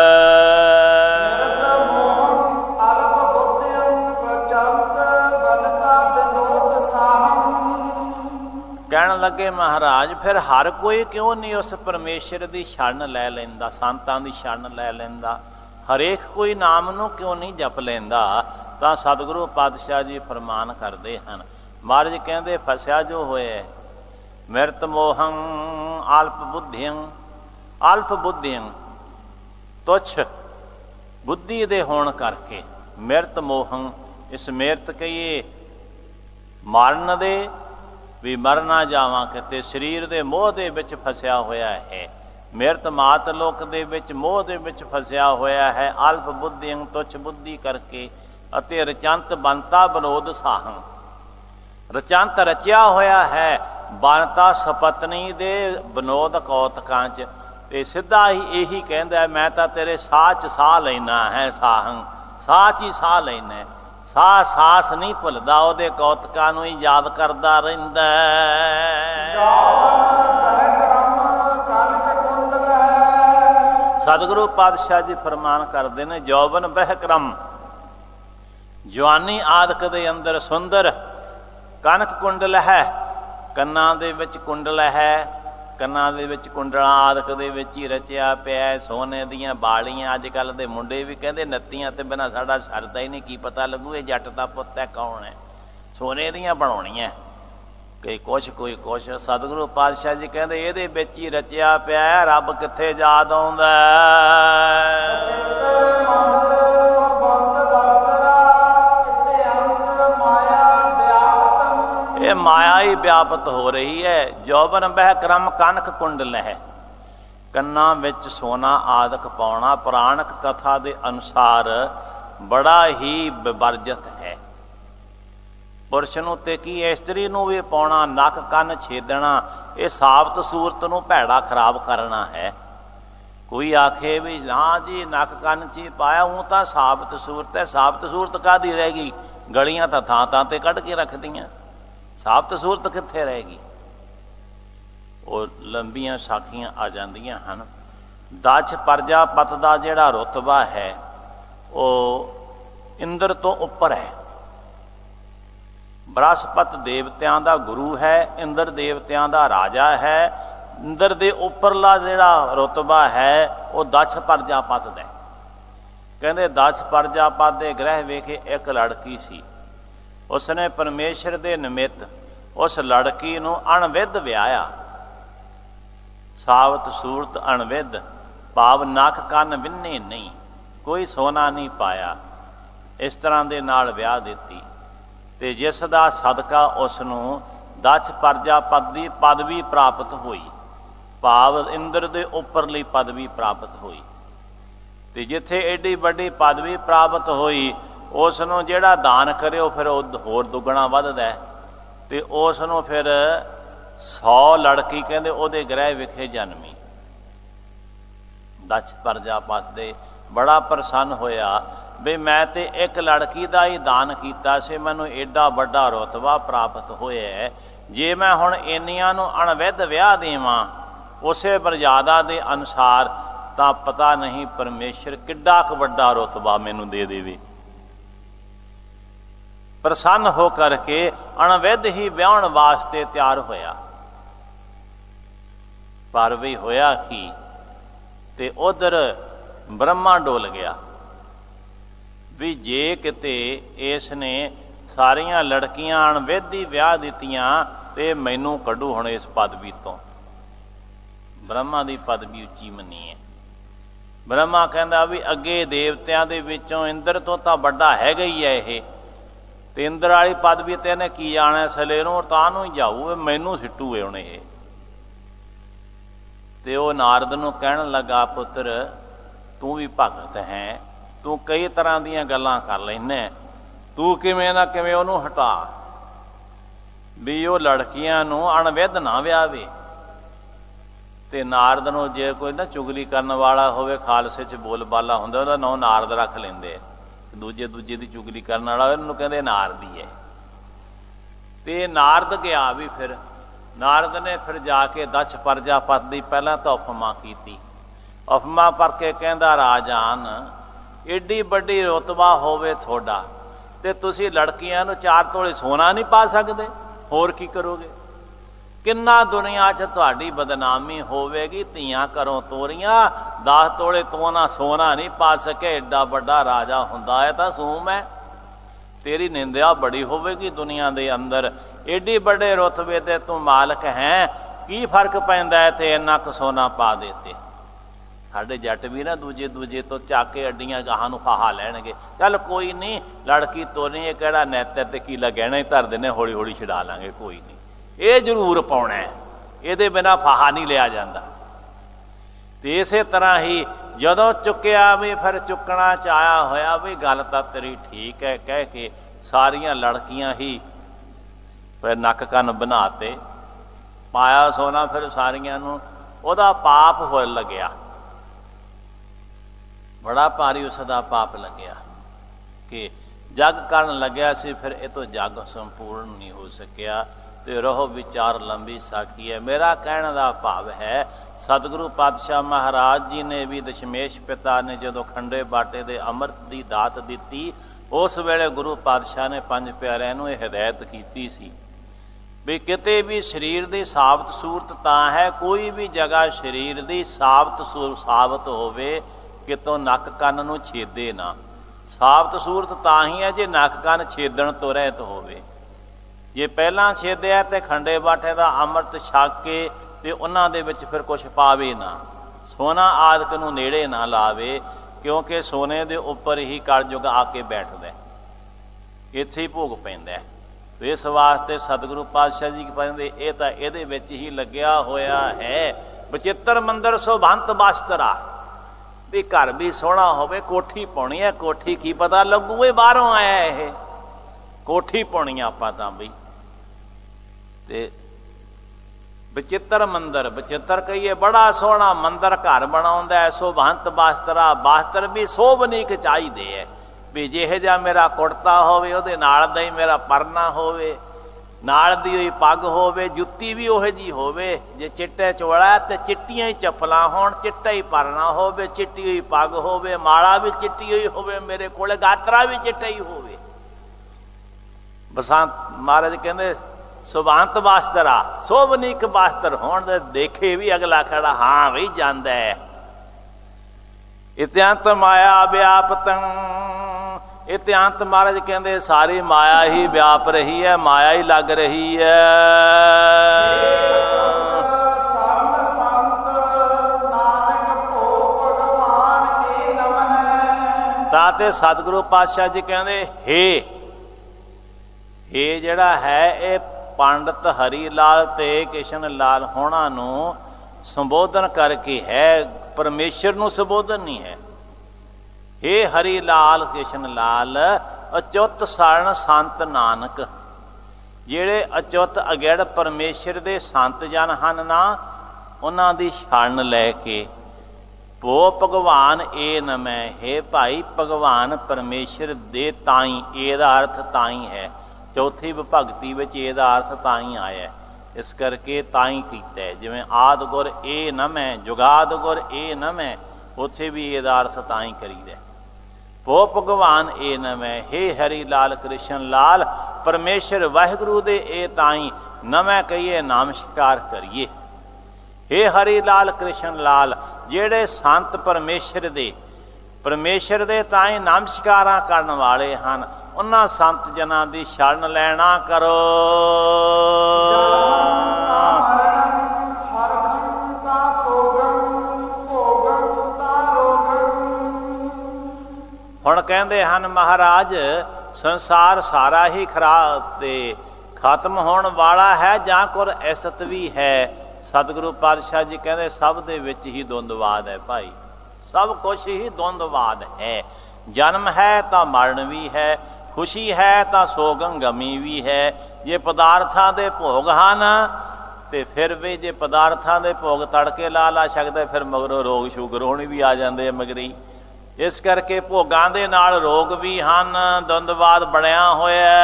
ਕਹਿਣ ਲੱਗੇ ਮਹਾਰਾਜ ਫਿਰ ਹਰ ਕੋਈ ਕਿਉਂ ਨਹੀਂ ਉਸ ਪਰਮੇਸ਼ਰ ਦੀ ਸ਼ਰਨ ਲੈ ਲੈਂਦਾ, ਸੰਤਾਂ ਦੀ ਸ਼ਰਨ ਲੈ ਲੈਂਦਾ, ਹਰੇਕ ਕੋਈ ਨਾਮ ਨੂੰ ਕਿਉਂ ਨਹੀਂ ਜਪ ਲੈਂਦਾ? ਤਾਂ ਸਤਿਗੁਰੂ ਪਾਤਸ਼ਾਹ ਜੀ ਫਰਮਾਨ ਕਰਦੇ ਹਨ, ਮਹਾਰਾਜ ਕਹਿੰਦੇ ਫਸਿਆ ਜੋ ਹੋਇਆ ਮਿਰਤ ਮੋਹੰ ਅਲਪ ਬੁੱਧਿਅੰ, ਅਲਪ ਬੁੱਧਿਅੰ ਤੁੱਛ ਬੁੱਧੀ ਦੇ ਹੋਣ ਕਰਕੇ, ਮਿਰਤ ਮੋਹੰ, ਇਸ ਮਿਰਤ ਕਹੀਏ ਮਰਨ ਦੇ ਵੀ ਮਰ ਨਾ ਜਾਵਾਂ ਕਿਤੇ, ਸਰੀਰ ਦੇ ਮੋਹ ਦੇ ਵਿੱਚ ਫਸਿਆ ਹੋਇਆ ਹੈ, ਮਿਰਤ ਮਾਤ ਲੋਕ ਦੇ ਵਿੱਚ ਮੋਹ ਦੇ ਵਿੱਚ ਫਸਿਆ ਹੋਇਆ ਹੈ। ਅਲਪ ਬੁੱਧਿਅੰ ਤੁੱਛ ਬੁੱਧੀ ਕਰਕੇ, ਅਤੇ ਰਚੰਤ ਬੰਤਾ ਬਨੋਦ ਸਾਹੰ, ਰਚੰਤ ਰਚਿਆ ਹੋਇਆ ਹੈ ਬੰਤਾ ਸਪਤਨੀ ਦੇ ਬਨੋਦ ਕੌਤਕਾਂ 'ਚ। ਤੇ ਸਿੱਧਾ ਹੀ ਇਹੀ ਕਹਿੰਦਾ, ਮੈਂ ਤਾਂ ਤੇਰੇ ਸਾਹ 'ਚ ਸਾਹ ਲੈਣਾ ਹੈ, ਸਾਹੰ ਸਾਹ 'ਚ ਹੀ ਸਾਹ ਲੈਣਾ, ਸਾਹ ਸਾਸ ਨਹੀਂ ਭੁੱਲਦਾ, ਉਹਦੇ ਕੌਤਕਾਂ ਨੂੰ ਹੀ ਯਾਦ ਕਰਦਾ ਰਹਿੰਦਾ। ਸਤਿਗੁਰੂ ਪਾਤਸ਼ਾਹ ਜੀ ਫਰਮਾਨ ਕਰਦੇ ਨੇ, ਜੌਬਨ ਬਹਿਕਰਮ, ਜਵਾਨੀ ਆਦਿਕ ਦੇ ਅੰਦਰ ਸੁੰਦਰ, ਕਨਕ ਕੁੰਡਲ ਹੈ, ਕੰਨਾਂ ਦੇ ਵਿੱਚ ਕੁੰਡਲ ਹੈ, ਕੰਨਾਂ ਦੇ ਵਿੱਚ ਕੁੰਡਲਾਂ ਆਦਿਕ ਦੇ ਵਿੱਚ ਹੀ ਰਚਿਆ ਪਿਆ ਸੋਨੇ ਦੀਆਂ ਬਾਲੀਆਂ। ਅੱਜ ਕੱਲ੍ਹ ਦੇ ਮੁੰਡੇ ਵੀ ਕਹਿੰਦੇ ਨੱਤੀਆਂ ਤੇ ਬਿਨਾਂ ਸਾਡਾ ਸਰਦਾ ਹੀ ਨਹੀਂ, ਕੀ ਪਤਾ ਲੱਗੂ ਇਹ ਜੱਟ ਦਾ ਪੁੱਤ ਹੈ ਕੌਣ ਹੈ, ਸੋਨੇ ਦੀਆਂ ਬਣਾਉਣੀਆਂ, ਕਈ ਕੁਛ ਕੋਈ ਕੁਛ। ਸਤਿਗੁਰੂ ਪਾਤਸ਼ਾਹ ਜੀ ਕਹਿੰਦੇ ਇਹਦੇ ਵਿੱਚ ਹੀ ਰਚਿਆ ਪਿਆ, ਰੱਬ ਕਿੱਥੇ ਯਾਦ ਆਉਂਦਾ। ਇਹ ਮਾਇਆ ਹੀ ਵਿਆਪਤ ਹੋ ਰਹੀ ਹੈ। ਜੋਬਨ ਬਹਿ ਕਰਮ ਕਨਕ ਕੁੰਡ ਲਹਿ, ਕੰਨਾਂ ਵਿੱਚ ਸੋਨਾ ਆਦਿਕ ਪਾਉਣਾ ਪੁਰਾਣਕ ਕਥਾ ਦੇ ਅਨੁਸਾਰ ਬੜਾ ਹੀ ਵਰਜਿਤ ਹੈ। ਪੁਰਸ਼ ਨੂੰ ਤੇ ਕੀ ਇਸਤਰੀ ਨੂੰ ਵੀ ਪਾਉਣਾ, ਨੱਕ ਕੰਨ ਛੇਦਣਾ, ਇਹ ਸਾਬਤ ਸੂਰਤ ਨੂੰ ਭੈੜਾ ਖਰਾਬ ਕਰਨਾ ਹੈ। ਕੋਈ ਆਖੇ ਵੀ ਨਾ ਜੀ ਨੱਕ ਕੰਨ 'ਚ ਹੀ ਪਾਇਆ, ਉਹ ਤਾਂ ਸਾਬਤ ਸੂਰਤ ਹੈ। ਸਾਬਤ ਸੂਰਤ ਕਾਹਦੀ ਰਹਿ ਗਈ, ਗਲੀਆਂ ਤਾਂ ਥਾਂ ਥਾਂ 'ਤੇ ਕੱਢ ਕੇ ਰੱਖਦੀਆਂ, ਸਾਬਤ ਸੂਰਤ ਕਿੱਥੇ ਰਹੇਗੀ। ਉਹ ਲੰਬੀਆਂ ਸਾਖੀਆਂ ਆ ਜਾਂਦੀਆਂ ਹਨ। ਦਛ ਪ੍ਰਜਾਪਤ ਦਾ ਜਿਹੜਾ ਰੁਤਬਾ ਹੈ ਉਹ ਇੰਦਰ ਤੋਂ ਉੱਪਰ ਹੈ। ਬ੍ਰਹਸਪਤ ਦੇਵਤਿਆਂ ਦਾ ਗੁਰੂ ਹੈ, ਇੰਦਰ ਦੇਵਤਿਆਂ ਦਾ ਰਾਜਾ ਹੈ। ਇੰਦਰ ਦੇ ਉੱਪਰਲਾ ਜਿਹੜਾ ਰੁਤਬਾ ਹੈ ਉਹ ਦਛ ਪ੍ਰਜਾਪਤ ਦਾ। ਕਹਿੰਦੇ ਦਛ ਪ੍ਰਜਾਪਤ ਦੇ ਗ੍ਰਹਿ ਵੇਖੇ ਇੱਕ ਲੜਕੀ ਸੀ, ਉਸਨੇ ਪਰਮੇਸ਼ਰ ਦੇ ਨਿਮਿਤ ਉਸ ਲੜਕੀ ਨੂੰ ਅਣਵਿੱਧ ਵਿਆਹਿਆ। ਸਾਬਤ ਸੂਰਤ ਅਣਵਿੱਧ ਭਾਵ ਨੱਕ ਕੰਨ ਵਿੰਨੇ ਨਹੀਂ, ਕੋਈ ਸੋਨਾ ਨਹੀਂ ਪਾਇਆ, ਇਸ ਤਰ੍ਹਾਂ ਦੇ ਨਾਲ ਵਿਆਹ ਦਿੱਤੀ। ਤੇ ਜਿਸ ਦਾ ਸਦਕਾ ਉਸ ਨੂੰ ਦਛ ਪ੍ਰਜਾਪਤ ਦੀ ਪਦਵੀ ਪ੍ਰਾਪਤ ਹੋਈ, ਭਾਵ ਇੰਦਰ ਦੇ ਉੱਪਰਲੀ ਪਦਵੀ ਪ੍ਰਾਪਤ ਹੋਈ। ਤੇ ਜਿੱਥੇ ਐਡੀ ਵੱਡੀ ਪਦਵੀ ਪ੍ਰਾਪਤ ਹੋਈ, ਉਸ ਨੂੰ ਜਿਹੜਾ ਦਾਨ ਕਰੇ ਉਹ ਫਿਰ ਉਹ ਹੋਰ ਦੁੱਗਣਾ ਵੱਧਦਾ ਹੈ। ਤੇ ਉਸ ਨੂੰ ਫਿਰ ਸੌ ਲੜਕੀ ਕਹਿੰਦੇ ਉਹਦੇ ਗ੍ਰਹਿ ਵਿਖੇ ਜਨਮੀ। ਦਛ ਪ੍ਰਜਾਪਤ ਦੇ ਬੜਾ ਪ੍ਰਸੰਨ ਹੋਇਆ ਵੀ ਮੈਂ ਤੇ ਇੱਕ ਲੜਕੀ ਦਾ ਹੀ ਦਾਨ ਕੀਤਾ ਸੀ, ਮੈਨੂੰ ਏਡਾ ਵੱਡਾ ਰੁਤਬਾ ਪ੍ਰਾਪਤ ਹੋਇਆ। ਜੇ ਮੈਂ ਹੁਣ ਇੰਨੀਆਂ ਨੂੰ ਅਣਵਿੱਧ ਵਿਆਹ ਦੇਵਾਂ ਉਸੇ ਮਰਜ਼ਾਦਾ ਦੇ ਅਨੁਸਾਰ, ਤਾਂ ਪਤਾ ਨਹੀਂ ਪਰਮੇਸ਼ਰ ਕਿੱਡਾ ਕੁ ਵੱਡਾ ਰੁਤਬਾ ਮੈਨੂੰ ਦੇ ਦੇਵੇ। ਪ੍ਰਸੰਨ ਹੋ ਕਰਕੇ ਅਣਵਿੱਧ ਹੀ ਵਿਆਹਣ ਵਾਸਤੇ ਤਿਆਰ ਹੋਇਆ। ਪਰ ਵੀ ਹੋਇਆ ਕੀ, ਤੇ ਉਧਰ ਬ੍ਰਹਮਾ ਡੋਲ ਗਿਆ ਵੀ ਜੇ ਕਿਤੇ ਇਸ ਨੇ ਸਾਰੀਆਂ ਲੜਕੀਆਂ ਅਣਵਿੱਧ ਹੀ ਵਿਆਹ ਦਿੱਤੀਆਂ ਤੇ ਮੈਨੂੰ ਕੱਢੂ ਹੁਣ ਇਸ ਪਦਵੀ ਤੋਂ। ਬ੍ਰਹਮਾ ਦੀ ਪਦਵੀ ਉੱਚੀ ਮੰਨੀ ਹੈ। ਬ੍ਰਹਮਾ ਕਹਿੰਦਾ ਵੀ ਅੱਗੇ ਦੇਵਤਿਆਂ ਦੇ ਵਿੱਚੋਂ ਇੰਦਰ ਤੋਂ ਤਾਂ ਵੱਡਾ ਹੈਗਾ ਹੀ ਹੈ ਇਹ, ਤੇ ਇੰਦਰ ਵਾਲੀ ਪਦਵੀ ਤੇ ਇਹਨੇ ਕੀ ਆਣਾ, ਸਲੇ ਨੂੰ ਤਾਂ ਨੂੰ ਹੀ ਜਾਊ, ਮੈਨੂੰ ਸਿੱਟੂ ਹੁਣ ਇਹ। ਤੇ ਉਹ ਨਾਰਦ ਨੂੰ ਕਹਿਣ ਲੱਗਾ, ਪੁੱਤਰ ਤੂੰ ਵੀ ਭਗਤ ਹੈ, ਤੂੰ ਕਈ ਤਰ੍ਹਾਂ ਦੀਆਂ ਗੱਲਾਂ ਕਰ ਲੈਂਦਾ, ਤੂੰ ਕਿਵੇਂ ਨਾ ਕਿਵੇਂ ਉਹਨੂੰ ਹਟਾ ਵੀ ਉਹ ਲੜਕੀਆਂ ਨੂੰ ਅਣਵਿੱਧ ਨਾ ਵਿਆਹਵੇ। ਤੇ ਨਾਰਦ ਨੂੰ ਜੇ ਕੋਈ ਨਾ ਚੁਗਲੀ ਕਰਨ ਵਾਲਾ ਹੋਵੇ, ਖਾਲਸੇ 'ਚ ਬੋਲ ਬਾਲਾ ਹੁੰਦਾ, ਉਹਦਾ ਨਾਂ ਨਾਰਦ ਰੱਖ ਲੈਂਦੇ। ਦੂਜੇ ਦੂਜੇ ਦੀ ਚੁਗਲੀ ਕਰਨ ਵਾਲਾ ਉਹਨੂੰ ਕਹਿੰਦੇ ਨਾਰਦੀ ਹੈ। ਤੇ ਨਾਰਦ ਗਿਆ ਵੀ, ਫਿਰ ਨਾਰਦ ਨੇ ਫਿਰ ਜਾ ਕੇ ਦਛ ਪ੍ਰਜਾਪਤ ਦੀ ਪਹਿਲਾਂ ਤਾਂ ਉਪਮਾ ਕੀਤੀ। ਉਪਮਾ ਕਰਕੇ ਕਹਿੰਦਾ, ਰਾਜਾਨ ਏਡੀ ਵੱਡੀ ਰੁਤਬਾ ਹੋਵੇ ਤੁਹਾਡਾ ਤੇ ਤੁਸੀਂ ਲੜਕੀਆਂ ਨੂੰ ਚਾਰ ਤੋਲੇ ਸੋਨਾ ਨਹੀਂ ਪਾ ਸਕਦੇ, ਹੋਰ ਕੀ ਕਰੋਗੇ? ਕਿੰਨਾ ਦੁਨੀਆ 'ਚ ਤੁਹਾਡੀ ਬਦਨਾਮੀ ਹੋਵੇਗੀ। ਧੀਆਂ ਘਰੋਂ ਤੋਰੀਆਂ, ਦਸ ਤੋਲੇ ਤੋਨਾ ਸੋਨਾ ਨਹੀਂ ਪਾ ਸਕੇ, ਏਡਾ ਵੱਡਾ ਰਾਜਾ ਹੁੰਦਾ ਹੈ ਤਾਂ ਸੂਮ ਹੈ, ਤੇਰੀ ਨਿੰਦਿਆ ਬੜੀ ਹੋਵੇਗੀ ਦੁਨੀਆ ਦੇ ਅੰਦਰ। ਏਡੀ ਵੱਡੇ ਰੁਤਬੇ ਤੇ ਤੂੰ ਮਾਲਕ ਹੈ, ਕੀ ਫਰਕ ਪੈਂਦਾ ਤੇ ਇੰਨਾ ਕੁ ਸੋਨਾ ਪਾ ਦੇਤੇ। ਸਾਡੇ ਜੱਟ ਵੀ ਨਾ ਦੂਜੇ ਦੂਜੇ ਤੋਂ ਚੱਕ ਕੇ ਅੱਡੀਆਂ ਗਾਹਾਂ ਨੂੰ ਫਾਹਾ ਲੈਣਗੇ। ਚੱਲ ਕੋਈ ਨਹੀਂ, ਲੜਕੀ ਤੋਰੀ ਹੈ, ਕਿਹੜਾ ਨੈਤ ਤੇ ਕੀਲਾ ਗਹਿਣਾ ਹੀ ਧਰ ਦਿੰਦੇ, ਹੌਲੀ ਹੌਲੀ ਛਡਾ ਲਾਂਗੇ, ਕੋਈ ਨਹੀਂ। ਇਹ ਜ਼ਰੂਰ ਪਾਉਣਾ, ਇਹਦੇ ਬਿਨਾਂ ਫਾਹਾ ਨਹੀਂ ਲਿਆ ਜਾਂਦਾ। ਤੇ ਇਸੇ ਤਰ੍ਹਾਂ ਹੀ ਜਦੋਂ ਚੁੱਕਿਆ ਵੀ ਫਿਰ ਚੁੱਕਣਾ ਚਾਹਿਆ ਹੋਇਆ ਵੀ ਗੱਲ ਤਾਂ ਤੇਰੀ ਠੀਕ ਹੈ ਕਹਿ ਕੇ ਸਾਰੀਆਂ ਲੜਕੀਆਂ ਹੀ ਫਿਰ ਨੱਕ ਕੰਨ ਬਣਾਤੇ, ਪਾਇਆ ਸੋਨਾ ਫਿਰ ਸਾਰੀਆਂ ਨੂੰ। ਉਹਦਾ ਪਾਪ ਹੋਣ ਲੱਗਿਆ, ਬੜਾ ਭਾਰੀ ਉਸ ਦਾ ਪਾਪ ਲੱਗਿਆ ਕਿ ਜਗ ਕਰਨ ਲੱਗਿਆ ਸੀ, ਫਿਰ ਇਹ ਤੋਂ ਜਗ ਸੰਪੂਰਨ ਨਹੀਂ ਹੋ ਸਕਿਆ। ਤੇ ਰਹੋ ਵਿਚਾਰ ਲੰਬੀ ਸਾਖੀ ਹੈ। ਮੇਰਾ ਕਹਿਣ ਦਾ ਭਾਵ ਹੈ, ਸਤਿਗੁਰੂ ਪਾਤਸ਼ਾਹ ਮਹਾਰਾਜ ਜੀ ਨੇ ਵੀ ਦਸ਼ਮੇਸ਼ ਪਿਤਾ ਨੇ ਜਦੋਂ ਖੰਡੇ ਬਾਟੇ ਦੇ ਅੰਮ੍ਰਿਤ ਦੀ ਦਾਤ ਦਿੱਤੀ, ਉਸ ਵੇਲੇ ਗੁਰੂ ਪਾਤਸ਼ਾਹ ਨੇ ਪੰਜ ਪਿਆਰਿਆਂ ਨੂੰ ਇਹ ਹਦਾਇਤ ਕੀਤੀ ਸੀ ਵੀ ਕਿਤੇ ਵੀ ਸਰੀਰ ਦੀ ਸਾਬਤ ਸੂਰਤ ਤਾਂ ਹੈ, ਕੋਈ ਵੀ ਜਗ੍ਹਾ ਸਰੀਰ ਦੀ ਸਾਬਤ ਸੂਰ ਸਾਬਤ ਹੋਵੇ, ਕਿਤੋਂ ਨੱਕ ਕੰਨ ਨੂੰ ਛੇਦੇ ਨਾ। ਸਾਬਤ ਸੂਰਤ ਤਾਂ ਹੀ ਹੈ ਜੇ ਨੱਕ ਕੰਨ ਛੇਦਣ ਤੋਂ ਰਹਿਤ ਹੋਵੇ। ਜੇ ਪਹਿਲਾਂ ਛੇਦਿਆ ਤੇ ਖੰਡੇ ਬਾਟੇ ਦਾ ਅੰਮ੍ਰਿਤ ਛਕ ਕੇ ਤੇ ਉਹਨਾਂ ਦੇ ਵਿੱਚ ਫਿਰ ਕੁਛ ਪਾਵੇ ਨਾ, ਸੋਨਾ ਆਦਿਕ ਨੂੰ ਨੇੜੇ ਨਾ ਲਾਵੇ, ਕਿਉਂਕਿ ਸੋਨੇ ਦੇ ਉੱਪਰ ਹੀ ਕਲਯੁਗ ਆ ਕੇ ਬੈਠਦਾ, ਇੱਥੇ ਹੀ ਭੋਗ ਪੈਂਦਾ। ਇਸ ਵਾਸਤੇ ਸਤਿਗੁਰੂ ਪਾਤਸ਼ਾਹ ਜੀ ਕਹਿੰਦੇ ਇਹ ਤਾਂ ਇਹਦੇ ਵਿੱਚ ਹੀ ਲੱਗਿਆ ਹੋਇਆ ਹੈ। ਬਚਿੱਤਰ ਮੰਦਰ ਸੋਭੰਤ ਬਸਤਰਾ, ਵੀ ਘਰ ਵੀ ਸੋਹਣਾ ਹੋਵੇ, ਕੋਠੀ ਪਾਉਣੀ ਹੈ, ਕੋਠੀ ਕੀ ਪਤਾ ਲੱਗੂ ਇਹ ਬਾਹਰੋਂ ਆਇਆ, ਇਹ ਕੋਠੀ ਪਾਉਣੀ ਆਪਾਂ ਤਾਂ ਬਈ। ਤੇ ਬਚਿੱਤਰ ਮੰਦਰ, ਬਚਿੱਤਰ ਕਹੀਏ ਬੜਾ ਸੋਹਣਾ ਮੰਦਰ ਘਰ ਬਣਾਉਂਦਾ ਹੈ। ਸੋਭੰਤ ਬਸਤਰਾ, ਬਸਤਰ ਵੀ ਸੋਭਨੀਕ ਚਾਹੀਦੇ ਹੈ, ਵੀ ਜਿਹੇ ਜਿਹਾ ਮੇਰਾ ਕੁੜਤਾ ਹੋਵੇ ਉਹਦੇ ਨਾਲ ਦਾ ਹੀ ਮੇਰਾ ਪਰਨਾ ਹੋਵੇ, ਨਾਲ ਦੀ ਹੋਈ ਪੱਗ ਹੋਵੇ, ਜੁੱਤੀ ਵੀ ਉਹੋ ਜਿਹੀ ਹੋਵੇ। ਜੇ ਚਿੱਟੇ ਚੋਲਾ ਤੇ ਚਿੱਟੀਆਂ ਹੀ ਚੱਪਲਾਂ ਹੋਣ, ਚਿੱਟਾ ਹੀ ਪਰਨਾ ਹੋਵੇ, ਚਿੱਟੀ ਹੋਈ ਪੱਗ ਹੋਵੇ, ਮਾਲਾ ਵੀ ਚਿੱਟੀ ਹੋਈ ਹੋਵੇ ਮੇਰੇ ਕੋਲੇ, ਗਾਤਰਾ ਵੀ ਚਿੱਟਾ ਹੀ ਹੋਵੇ। ਬਸੰਤ ਮਹਾਰਾਜ ਕਹਿੰਦੇ ਸੁਭਾਂਤ ਬਸਤਰਾ, ਸੋਭਨੀਕ ਬਸਤਰ ਹੋਣ ਦੇ ਦੇਖੇ ਵੀ ਅਗਲਾ ਖੜਾ, ਹਾਂ ਬਈ ਜਾਂਦਾ ਹੈ। ਇਤਿਅੰਤ ਮਾਇਆ ਵਿਆਪਤੰ, ਇਤਿਅੰਤ ਮਹਾਰਾਜ ਕਹਿੰਦੇ ਸਾਰੀ ਮਾਇਆ ਹੀ ਵਿਆਪ ਰਹੀ ਹੈ, ਮਾਇਆ ਹੀ ਲੱਗ ਰਹੀ ਹੈ। ਤਾਂ ਤੇ ਸਤਿਗੁਰੂ ਪਾਤਸ਼ਾਹ ਜੀ ਕਹਿੰਦੇ ਹੇ ਇਹ ਜਿਹੜਾ ਹੈ ਇਹ ਪੰਡਤ ਹਰੀ ਲਾਲ ਤੇ ਕਿਸ਼ਨ ਲਾਲ ਹੋਣਾ ਨੂੰ ਸੰਬੋਧਨ ਕਰਕੇ ਹੈ, ਪਰਮੇਸ਼ਰ ਨੂੰ ਸੰਬੋਧਨ ਨਹੀਂ ਹੈ। ਹੇ ਹਰੀ ਲਾਲ ਕਿਸ਼ਨ ਲਾਲ ਅਚੁੱਤ ਸਰਣ ਸੰਤ ਨਾਨਕ, ਜਿਹੜੇ ਅਚੁੱਤ ਅਗੜ ਪਰਮੇਸ਼ਰ ਦੇ ਸੰਤ ਜਨ ਹਨ ਨਾ, ਉਹਨਾਂ ਦੀ ਸ਼ਰਨ ਲੈ ਕੇ ਭੋ ਭਗਵਾਨ ਏ ਨਮੈ, ਹੇ ਭਾਈ ਭਗਵਾਨ ਪਰਮੇਸ਼ਰ ਦੇ ਤਾਈ, ਇਹਦਾ ਅਰਥ ਤਾਈ ਹੈ। ਚੌਥੀ ਵਿਭਗਤੀ ਵਿੱਚ ਇਹਦਾ ਅਰਥ ਤਾਈ ਆਇਆ, ਇਸ ਕਰਕੇ ਤਾਈ ਕੀਤਾ। ਜਿਵੇਂ ਆਦਿ ਗੁਰ ਏ ਨਮੈ, ਜੁਗਾਦ ਗੁਰ ਏ ਨਮੈ, ਉੱਥੇ ਵੀ ਇਹਦਾ ਅਰਥ ਤਾਈ ਕਰੀਦਾ। ਭੋ ਭਗਵਾਨ ਏ ਨਮੈ, ਹੇ ਹਰੀ ਲਾਲ ਕ੍ਰਿਸ਼ਨ ਲਾਲ ਪਰਮੇਸ਼ਰ ਵਾਹਿਗੁਰੂ ਦੇ ਇਹ ਤਾਈ ਨਮੈ ਕਹੀਏ, ਨਮਸਕਾਰ ਕਰੀਏ। ਹੇ ਹਰੀ ਲਾਲ ਕ੍ਰਿਸ਼ਨ ਲਾਲ, ਜਿਹੜੇ ਸੰਤ ਪਰਮੇਸ਼ਰ ਦੇ ਪਰਮੇਸ਼ਰ ਦੇ ਤਾਈ ਨਮਸਕਾਰਾਂ ਕਰਨ ਵਾਲੇ ਹਨ, ਉਹਨਾਂ ਸੰਤ ਜਨਾਂ ਦੀ ਸ਼ਰਨ ਲੈਣਾ ਕਰੋ। ਹੁਣ ਕਹਿੰਦੇ ਹਨ ਮਹਾਰਾਜ ਸੰਸਾਰ ਸਾਰਾ ਹੀ ਖਰਾ ਤੇ ਖਤਮ ਹੋਣ ਵਾਲਾ ਹੈ, ਜਾਂ ਕੁਰ ਐਸਤ ਵੀ ਹੈ। ਸਤਿਗੁਰੂ ਪਾਤਸ਼ਾਹ ਜੀ ਕਹਿੰਦੇ ਸਭ ਦੇ ਵਿੱਚ ਹੀ ਦੁੰਦਵਾਦ ਹੈ ਭਾਈ, ਸਭ ਕੁਛ ਹੀ ਦੁੰਦਵਾਦ ਹੈ। ਜਨਮ ਹੈ ਤਾਂ ਮਰਨ ਵੀ ਹੈ, ਖੁਸ਼ੀ ਹੈ ਤਾਂ ਸੋਗਮ ਗਮੀ ਵੀ ਹੈ। ਜੇ ਪਦਾਰਥਾਂ ਦੇ ਭੋਗ ਹਨ ਤੇ ਫਿਰ ਵੀ ਜੇ ਪਦਾਰਥਾਂ ਦੇ ਭੋਗ ਤੜਕੇ ਲਾ ਲਾ ਸਕਦੇ, ਫਿਰ ਮਗਰੋਂ ਰੋਗ ਸ਼ੂਗਰ ਹੋਣੀ ਵੀ ਆ ਜਾਂਦੇ ਆ ਮਗਰੀ। ਇਸ ਕਰਕੇ ਭੋਗਾਂ ਦੇ ਨਾਲ ਰੋਗ ਵੀ ਹਨ, ਦੁੰਦਵਾਦ ਬਣਿਆ ਹੋਇਆ।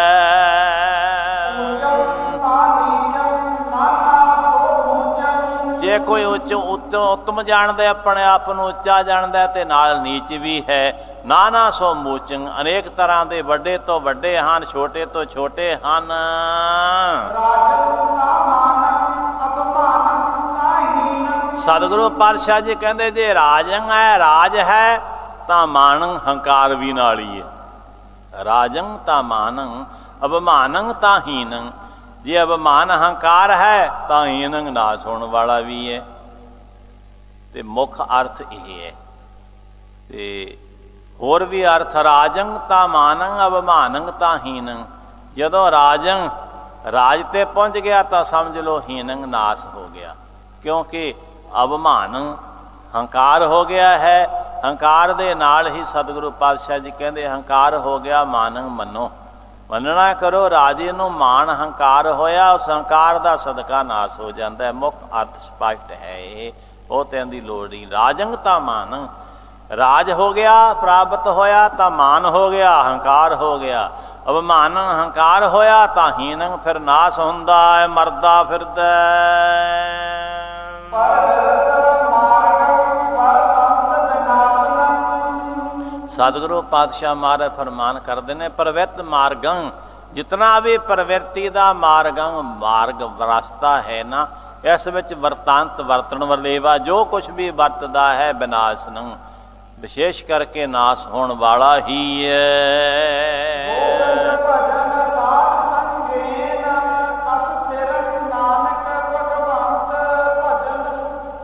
ਜੇ ਕੋਈ ਉੱਚ ਉੱਤਮ ਜਾਣਦਾ, ਆਪਣੇ ਆਪ ਨੂੰ ਉੱਚਾ ਜਾਣਦਾ, ਤੇ ਨਾਲ ਨੀਚ ਵੀ ਹੈ। ਨਾਨਾ ਸੋ ਮੂਚੰ, ਅਨੇਕ ਤਰ੍ਹਾਂ ਦੇ ਵੱਡੇ ਤੋਂ ਵੱਡੇ ਹਨ, ਛੋਟੇ ਤੋਂ ਛੋਟੇ ਹਨ। ਸਤਿਗੁਰੂ ਪਾਤਸ਼ਾਹ ਜੀ ਕਹਿੰਦੇ ਜੇ ਰਾਜੰ ਹੈ, ਰਾਜ ਹੈ ਤਾਂ ਮਾਨੰ ਹੰਕਾਰ ਵੀ ਨਾਲ ਹੀ ਹੈ। ਰਾਜੰ ਤਾਂ ਮਾਨੰ, ਅਭਿਮਾਨੰ ਤਾਂ ਹੀਨੰ। ਜੇ ਅਭਿਮਾਨ ਹੰਕਾਰ ਹੈ ਤਾਂ ਹੀਨੰ ਨਾਸ ਹੋਣ ਵਾਲਾ ਵੀ ਹੈ। ਤੇ ਮੁੱਖ ਅਰਥ ਇਹ ਹੈ। ਤੇ ਹੋਰ ਵੀ ਅਰਥ ਰਾਜੰ ਤਾਂ ਮਾਨੰ, ਅਭਿਮਾਨੰ ਤਾਂ ਹੀਨੰ। ਜਦੋਂ ਰਾਜੰ ਰਾਜ ਤੇ ਪਹੁੰਚ ਗਿਆ ਤਾਂ ਸਮਝ ਲਓ ਹੀਨੰ ਨਾਸ ਹੋ ਗਿਆ, ਕਿਉਂਕਿ ਅਭਿਮਾਨ ਹੰਕਾਰ ਹੋ ਗਿਆ ਹੈ। ਹੰਕਾਰ ਦੇ ਨਾਲ ਹੀ ਸਤਿਗੁਰੂ ਪਾਤਸ਼ਾਹ ਜੀ ਕਹਿੰਦੇ ਹੰਕਾਰ ਹੋ ਗਿਆ ਮਾਨੰ ਮੰਨੋ, ਮੰਨਣਾ ਕਰੋ। ਰਾਜੇ ਨੂੰ ਮਾਣ ਹੰਕਾਰ ਹੋਇਆ, ਉਸ ਹੰਕਾਰ ਦਾ ਸਦਕਾ ਨਾਸ ਹੋ ਜਾਂਦਾ ਹੈ। ਮੁੱਖ ਅਰਥ ਸਪਸ਼ਟ ਹੈ ਇਹ, ਉਹ ਤੈਨ ਦੀ ਲੋੜ ਨਹੀਂ। ਰਾਜੰ ਤਾਂ ਮਾਨੰ, ਰਾਜ ਹੋ ਗਿਆ, ਪ੍ਰਾਪਤ ਹੋਇਆ ਤਾਂ ਮਾਨ ਹੋ ਗਿਆ, ਹੰਕਾਰ ਹੋ ਗਿਆ। ਅਭਿਮਾਨੰ ਹੰਕਾਰ ਹੋਇਆ ਤਾਂ ਹੀਨੰ ਫਿਰ ਨਾਸ ਹੁੰਦਾ ਹੈ, ਮਰਦਾ ਫਿਰਦਾ। ਸਤਿਗੁਰੂ ਪਾਤਸ਼ਾਹ ਮਹਾਰਾਜ ਫਰਮਾਨ ਕਰਦੇ ਨੇ, ਪਰਵਿੱਤ ਮਾਰਗੰ, ਜਿਤਨਾ ਵੀ ਪ੍ਰਵਿਰਤੀ ਦਾ ਮਾਰਗੰ ਮਾਰਗ ਰਸਤਾ ਹੈ ਨਾ, ਇਸ ਵਿੱਚ ਵਰਤਾਂਤ ਵਰਤਣ ਵਰਲੇਵਾ ਜੋ ਕੁਛ ਵੀ ਵਰਤਦਾ ਹੈ ਵਿਨਾਸ਼ ਨੂੰ, ਵਿਸ਼ੇਸ਼ ਕਰਕੇ ਨਾਸ ਹੋਣ ਵਾਲਾ ਹੀ ਹੈ। ਗੋਬਿੰਦ ਭਜਨ ਸਾਧ ਸੰਗੇਨ, ਅਸਥਿਰ ਨਾਨਕ ਭਗਵੰਤ ਭਜਨ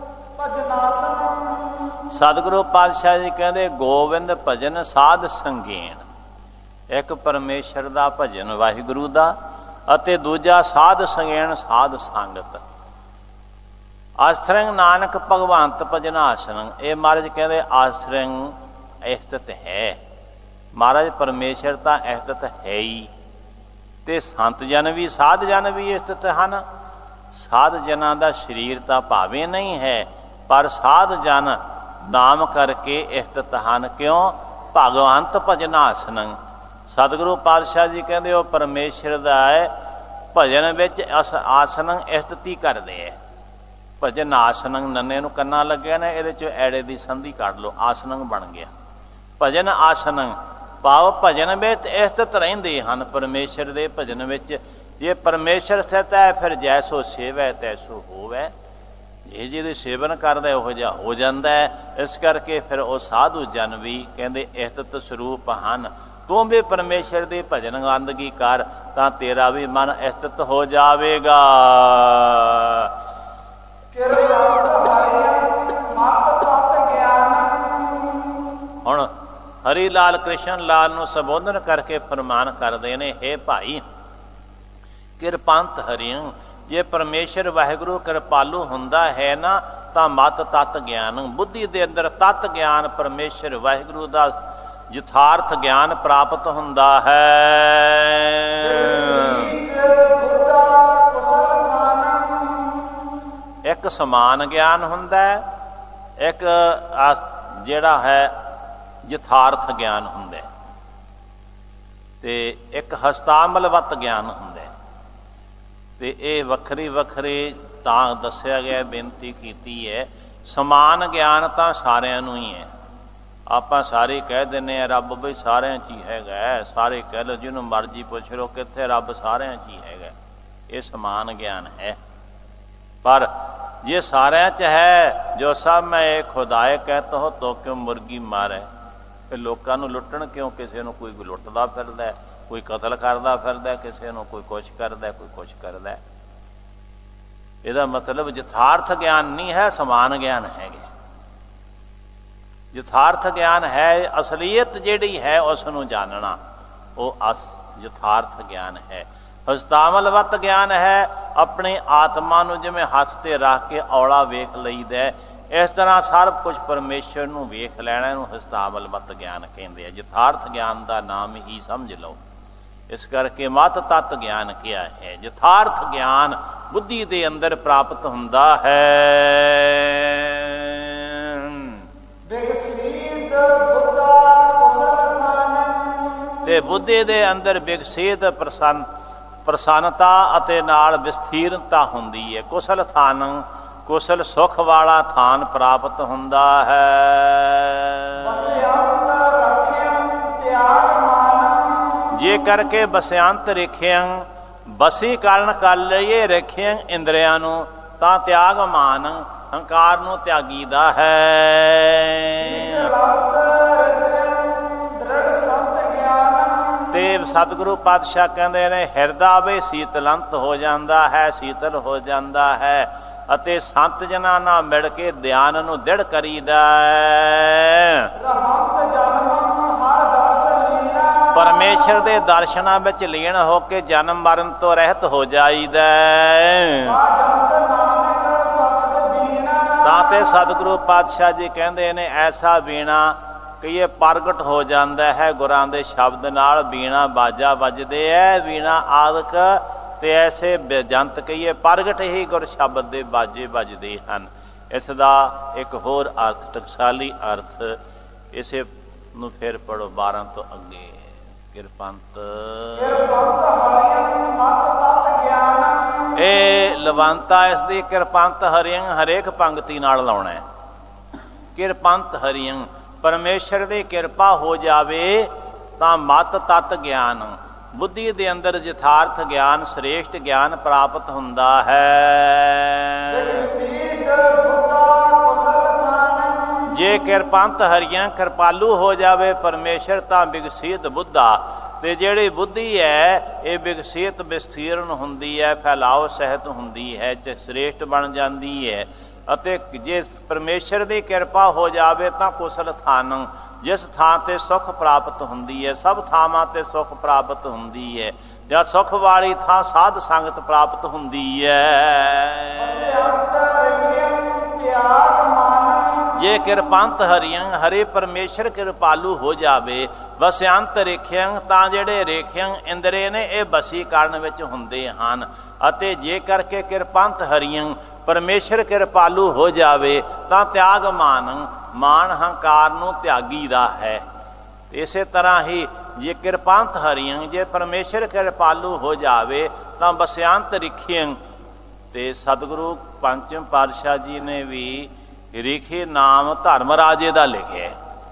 ਭਜਨਾਸਨ। ਸਤਿਗੁਰੂ ਪਾਤਸ਼ਾਹ ਜੀ ਕਹਿੰਦੇ ਗੋਬਿੰਦ ਭਜਨ ਸਾਧ ਸੰਗੇਨ, ਇੱਕ ਪਰਮੇਸ਼ਰ ਦਾ ਭਜਨ ਵਾਹਿਗੁਰੂ ਦਾ, ਅਤੇ ਦੂਜਾ ਸਾਧ ਸੰਗੇਨ ਸਾਧ ਸੰਗਤ। ਆਸਰਿੰਗ ਨਾਨਕ ਭਗਵੰਤ ਭਜਨਾਸਨ, ਇਹ ਮਹਾਰਾਜ ਕਹਿੰਦੇ ਆਸਰਿੰਗ ਸਥਿਤ ਹੈ। ਮਹਾਰਾਜ ਪਰਮੇਸ਼ਰ ਤਾਂ ਸਥਿਤ ਹੈ ਹੀ, ਤੇ ਸੰਤ ਜਨ ਵੀ ਸਾਧ ਜਨ ਵੀ ਸਥਿਤ ਹਨ। ਸਾਧ ਜਨਾਂ ਦਾ ਸਰੀਰ ਤਾਂ ਭਾਵੇਂ ਨਹੀਂ ਹੈ, ਪਰ ਸਾਧ ਜਨ ਨਾਮ ਕਰਕੇ ਸਥਿਤ ਹਨ। ਕਿਉਂ? ਭਗਵੰਤ ਭਜਨਾਸਨ। ਸਤਿਗੁਰੂ ਪਾਤਸ਼ਾਹ ਜੀ ਕਹਿੰਦੇ ਉਹ ਪਰਮੇਸ਼ਰ ਦਾ ਹੈ ਭਜਨ ਵਿੱਚ ਅਸ ਆਸਨ ਸਥਿਤੀ ਕਰਦੇ ਹੈ। ਭਜਨ ਆਸਨ, ਨੰਨੇ ਨੂੰ ਕੰਨਾਂ ਲੱਗਿਆ ਨਾ, ਇਹਦੇ 'ਚੋਂ ਐੜੇ ਦੀ ਸੰਧੀ ਕੱਢ ਲਓ, ਆਸਨ ਬਣ ਗਿਆ। ਭਜਨ ਆਸਨ ਭਾਵ ਭਜਨ ਵਿੱਚ ਸਥਿਤ ਰਹਿੰਦੇ ਹਨ ਪਰਮੇਸ਼ਰ ਦੇ ਭਜਨ ਵਿੱਚ। ਜੇ ਪਰਮੇਸ਼ਰ ਸਥਿਤ ਹੈ ਫਿਰ ਜੈਸੋ ਸੇਵੈ ਤੈਸੋ ਹੋਵੈ। ਜੇ ਜਿਹਦੇ ਸੇਵਨ ਕਰਦਾ ਉਹੋ ਜਿਹਾ ਹੋ ਜਾਂਦਾ ਹੈ। ਇਸ ਕਰਕੇ ਫਿਰ ਉਹ ਸਾਧੂ ਜਨ ਵੀ ਕਹਿੰਦੇ ਸਥਿਤ ਸਰੂਪ ਹਨ। ਤੂੰ ਵੀ ਪਰਮੇਸ਼ਰ ਦੇ ਭਜਨ ਬੰਦਗੀ ਕਰ ਤਾਂ ਤੇਰਾ ਵੀ ਮਨ ਸਥਿਤ ਹੋ ਜਾਵੇਗਾ। ਹੁਣ ਹਰੀ ਲਾਲ ਕ੍ਰਿਸ਼ਨ ਲਾਲ ਨੂੰ ਸੰਬੋਧਨ ਕਰਕੇ ਫਰਮਾਨ ਕਰਦੇ ਨੇ, ਹੇ ਭਾਈ ਕਿਰਪੰਤ ਹਰਿੰ, ਜੇ ਪਰਮੇਸ਼ਰ ਵਾਹਿਗੁਰੂ ਕਿਰਪਾਲੂ ਹੁੰਦਾ ਹੈ ਨਾ ਤਾਂ ਮਤ ਤਤ ਗਿਆਨ, ਬੁੱਧੀ ਦੇ ਅੰਦਰ ਤਤ ਗਿਆਨ ਪਰਮੇਸ਼ਰ ਵਾਹਿਗੁਰੂ ਦਾ ਯਥਾਰਥ ਗਿਆਨ ਪ੍ਰਾਪਤ ਹੁੰਦਾ ਹੈ। ਇੱਕ ਸਮਾਨ ਗਿਆਨ ਹੁੰਦਾ ਹੈ, ਇੱਕ ਜਿਹੜਾ ਹੈ ਯਥਾਰਥ ਗਿਆਨ ਹੁੰਦਾ, ਤੇ ਇੱਕ ਹਸਤਾਮਲਵਤ ਗਿਆਨ ਹੁੰਦਾ। ਤੇ ਇਹ ਵੱਖਰੀ ਵੱਖਰੀ ਤਾਂ ਦੱਸਿਆ ਗਿਆ, ਬੇਨਤੀ ਕੀਤੀ ਹੈ। ਸਮਾਨ ਗਿਆਨ ਤਾਂ ਸਾਰਿਆਂ ਨੂੰ ਹੀ ਹੈ। ਆਪਾਂ ਸਾਰੇ ਕਹਿ ਦਿੰਦੇ ਹਾਂ ਰੱਬ ਬਈ ਸਾਰਿਆਂ 'ਚ ਹੀ ਹੈਗਾ, ਸਾਰੇ ਕਹਿ ਲਓ, ਜਿਹਨੂੰ ਮਰਜ਼ੀ ਪੁੱਛ ਲਓ ਕਿੱਥੇ ਰੱਬ ਸਾਰਿਆਂ 'ਚ ਹੀ ਹੈਗਾ। ਇਹ ਸਮਾਨ ਗਿਆਨ ਹੈ। ਪਰ ਜੇ ਸਾਰਿਆਂ 'ਚ ਹੈ, ਜੋ ਸਭ ਮੈਂ ਇਹ ਖੁਦਾਏ ਕਹਿਤ ਹੋ ਤੋ ਕਿਉਂ ਮੁਰਗੀ ਮਾਰੇ, ਫਿਰ ਲੋਕਾਂ ਨੂੰ ਲੁੱਟਣ ਕਿਉਂ? ਕਿਸੇ ਨੂੰ ਕੋਈ ਲੁੱਟਦਾ ਫਿਰਦਾ, ਕੋਈ ਕਤਲ ਕਰਦਾ ਫਿਰਦਾ, ਕਿਸੇ ਨੂੰ ਕੋਈ ਕੁਛ ਕਰਦਾ, ਕੋਈ ਕੁਛ ਕਰਦਾ। ਇਹਦਾ ਮਤਲਬ ਯਥਾਰਥ ਗਿਆਨ ਨਹੀਂ ਹੈ, ਸਮਾਨ ਗਿਆਨ ਹੈਗਾ। ਯਥਾਰਥ ਗਿਆਨ ਹੈ, ਅਸਲੀਅਤ ਜਿਹੜੀ ਹੈ ਉਸ ਨੂੰ ਜਾਣਨਾ, ਉਹ ਅਸ ਯਥਾਰਥ ਗਿਆਨ ਹੈ। ਹਸਤਾਮਲਵਤ ਗਿਆਨ ਹੈ, ਆਪਣੀ ਆਤਮਾ ਨੂੰ ਜਿਵੇਂ ਹੱਥ ਤੇ ਰੱਖ ਕੇ ਔਲਾ ਵੇਖ ਲਈਦਾ, ਇਸ ਤਰ੍ਹਾਂ ਸਭ ਕੁਝ ਪਰਮੇਸ਼ਰ ਨੂੰ ਵੇਖ ਲੈਣਾ, ਇਹਨੂੰ ਹਸਤਾਮਲਵਤ ਗਿਆਨ ਕਹਿੰਦੇ ਆ। ਯਥਾਰਥ ਗਿਆਨ ਦਾ ਨਾਮ ਹੀ ਸਮਝ ਲਓ। ਇਸ ਕਰਕੇ ਮਤ ਤਤ ਗਿਆਨ ਕਿਹਾ ਹੈ। ਯਥਾਰਥ ਗਿਆਨ ਬੁੱਧੀ ਦੇ ਅੰਦਰ ਪ੍ਰਾਪਤ ਹੁੰਦਾ ਹੈ। ਤੇ ਬੁੱਧੀ ਦੇ ਅੰਦਰ ਵਿਕਸਿਤ ਪ੍ਰਸੰਨ ਪ੍ਰਸੰਨਤਾ ਅਤੇ ਨਾਲ ਵਿਸਥੀਰਤਾ ਹੁੰਦੀ ਹੈ। ਕੁਸ਼ਲ ਥਾਨ, ਕੁਸ਼ਲ ਸੁਖ ਵਾਲਾ ਥਾਨ ਪ੍ਰਾਪਤ ਹੁੰਦਾ ਹੈ। ਜੇ ਕਰਕੇ ਬਸਿਆੰਤ ਰੇਖਿਆਂ, ਬਸੀ ਕਾਰਨ ਕਰ ਲਈਏ ਰੇਖਿਆਂ ਇੰਦਰੀਆਂ ਨੂੰ, ਤਾਂ ਤਿਆਗ ਮਾਨ ਹੰਕਾਰ ਨੂੰ ਤਿਆਗੀ ਦਾ ਹੈ। ਤੇ ਸਤਿਗੁਰੂ ਪਾਤਸ਼ਾਹ ਕਹਿੰਦੇ ਨੇ ਹਿਰਦਾ ਵੀ ਸੀਤਲੰਤ ਹੋ ਜਾਂਦਾ ਹੈ, ਸੀਤਲ ਹੋ ਜਾਂਦਾ ਹੈ, ਅਤੇ ਸੰਤ ਜਨਾਂ ਨਾਲ ਮਿਲ ਕੇ ਧਿਆਨ ਨੂੰ ਦ੍ਰਿੜ ਕਰੀਦਾ ਹੈ। ਪਰਮੇਸ਼ਰ ਦੇ ਦਰਸ਼ਨਾਂ ਵਿੱਚ ਲੀਨ ਹੋ ਕੇ ਜਨਮ ਮਰਨ ਤੋਂ ਰਹਿਤ ਹੋ ਜਾਈਦਾ। ਤਾਂ ਤੇ ਸਤਿਗੁਰੂ ਪਾਤਸ਼ਾਹ ਜੀ ਕਹਿੰਦੇ ਨੇ ਐਸਾ ਵੀਣਾ ਕਿ ਇਹ ਪ੍ਰਗਟ ਹੋ ਜਾਂਦਾ ਹੈ ਗੁਰਾਂ ਦੇ ਸ਼ਬਦ ਨਾਲ। ਵੀਣਾ ਬਾਜਾ ਵੱਜਦੇ ਹੈ, ਵੀਣਾ ਆਦਿਕ ਤੇ ਐਸੇ ਬੇਜੰਤ ਕਹੀਏ ਪ੍ਰਗਟ ਹੀ ਗੁਰ ਸ਼ਬਦ ਦੇ ਬਾਜੇ ਵੱਜਦੇ ਹਨ। ਇਸ ਦਾ ਇੱਕ ਹੋਰ ਅਰਥ, ਟਕਸਾਲੀ ਅਰਥ, ਇਸੇ ਨੂੰ ਫਿਰ ਪੜੋ ਬਾਰਾਂ ਤੋਂ ਅੱਗੇ। ਕਿਰਪੰਤ ਇਹ ਲਵੰਤਾ, ਇਸ ਦੀ ਕਿਰਪੰਤ ਹਰਿਅੰਗ ਹਰੇਕ ਪੰਕਤੀ ਨਾਲ ਲਾਉਣਾ ਹੈ। ਕਿਰਪੰਤ ਹਰਿਅੰਗ, ਪਰਮੇਸ਼ਰ ਦੀ ਕਿਰਪਾ ਹੋ ਜਾਵੇ ਤਾਂ ਮਤ ਤਤ ਗਿਆਨ, ਬੁੱਧੀ ਦੇ ਅੰਦਰ ਯਥਾਰਥ ਗਿਆਨ ਸ੍ਰੇਸ਼ਟ ਗਿਆਨ ਪ੍ਰਾਪਤ ਹੁੰਦਾ ਹੈ। ਜੇ ਕਿਰਪੰਤ ਹਰੀਆਂ ਕਿਰਪਾਲੂ ਹੋ ਜਾਵੇ ਪਰਮੇਸ਼ਰ ਤਾਂ ਵਿਗਸੀਤ ਬੁੱਧਾ। ਤੇ ਜਿਹੜੀ ਬੁੱਧੀ ਹੈ ਇਹ ਵਿਗਸੀਤ ਵਿਸਥੀਰਨ ਹੁੰਦੀ ਹੈ, ਫੈਲਾਓ ਸਹਿਤ ਹੁੰਦੀ ਹੈ, ਚ ਸ੍ਰੇਸ਼ਟ ਬਣ ਜਾਂਦੀ ਹੈ। ਅਤੇ ਜੇ ਪਰਮੇਸ਼ਰ ਦੀ ਕਿਰਪਾ ਹੋ ਜਾਵੇ ਤਾਂ ਕੁਸਲ ਥਾਨ, ਜਿਸ ਥਾਂ ਤੇ ਸੁੱਖ ਪ੍ਰਾਪਤ ਹੁੰਦੀ ਹੈ, ਸਭ ਥਾਵਾਂ ਤੇ ਸੁੱਖ ਪ੍ਰਾਪਤ ਹੁੰਦੀ ਹੈ। ਜਾਂ ਸੁੱਖ ਵਾਲੀ ਥਾਂ ਸਾਧ ਸੰਗਤ ਪ੍ਰਾਪਤ ਹੁੰਦੀ ਹੈ। ਜੇ ਕਿਰਪੰਤ ਹਰੀਆਂ ਹਰੇ ਪਰਮੇਸ਼ਰ ਕਿਰਪਾਲੂ ਹੋ ਜਾਵੇ ਵਸਿਅੰਤ ਰੇਖਿਆਂ, ਤਾਂ ਜਿਹੜੇ ਰੇਖਿਆਂ ਇੰਦਰੇ ਨੇ ਇਹ ਬਸੀਕਰਨ ਵਿੱਚ ਹੁੰਦੇ ਹਨ। ਅਤੇ ਜੇ ਕਰਕੇ ਕਿਰਪੰਤ ਹਰੀਆਂ ਪਰਮੇਸ਼ਰ ਕਿਰਪਾਲੂ ਹੋ ਜਾਵੇ ਤਾਂ ਤਿਆਗ ਮਾਨ, ਮਾਨ ਹੰਕਾਰ ਨੂੰ ਤਿਆਗੀ ਦਾ ਹੈ। ਇਸੇ ਤਰ੍ਹਾਂ ਹੀ ਜੇ ਕਿਰਪੰਤ ਹਰੀਆਂ ਜੇ ਪਰਮੇਸ਼ਰ ਕਿਰਪਾਲੂ ਹੋ ਜਾਵੇ ਤਾਂ ਬਸਿਅੰਤ ਰਿਖਿਆਂ। ਤੇ ਸਤਿਗੁਰੂ ਪੰਚਮ ਪਾਤਸ਼ਾਹ ਜੀ ਨੇ ਵੀ ਰਿਖੀ ਨਾਮ ਧਰਮ ਰਾਜੇ ਦਾ ਲਿਖਿਆ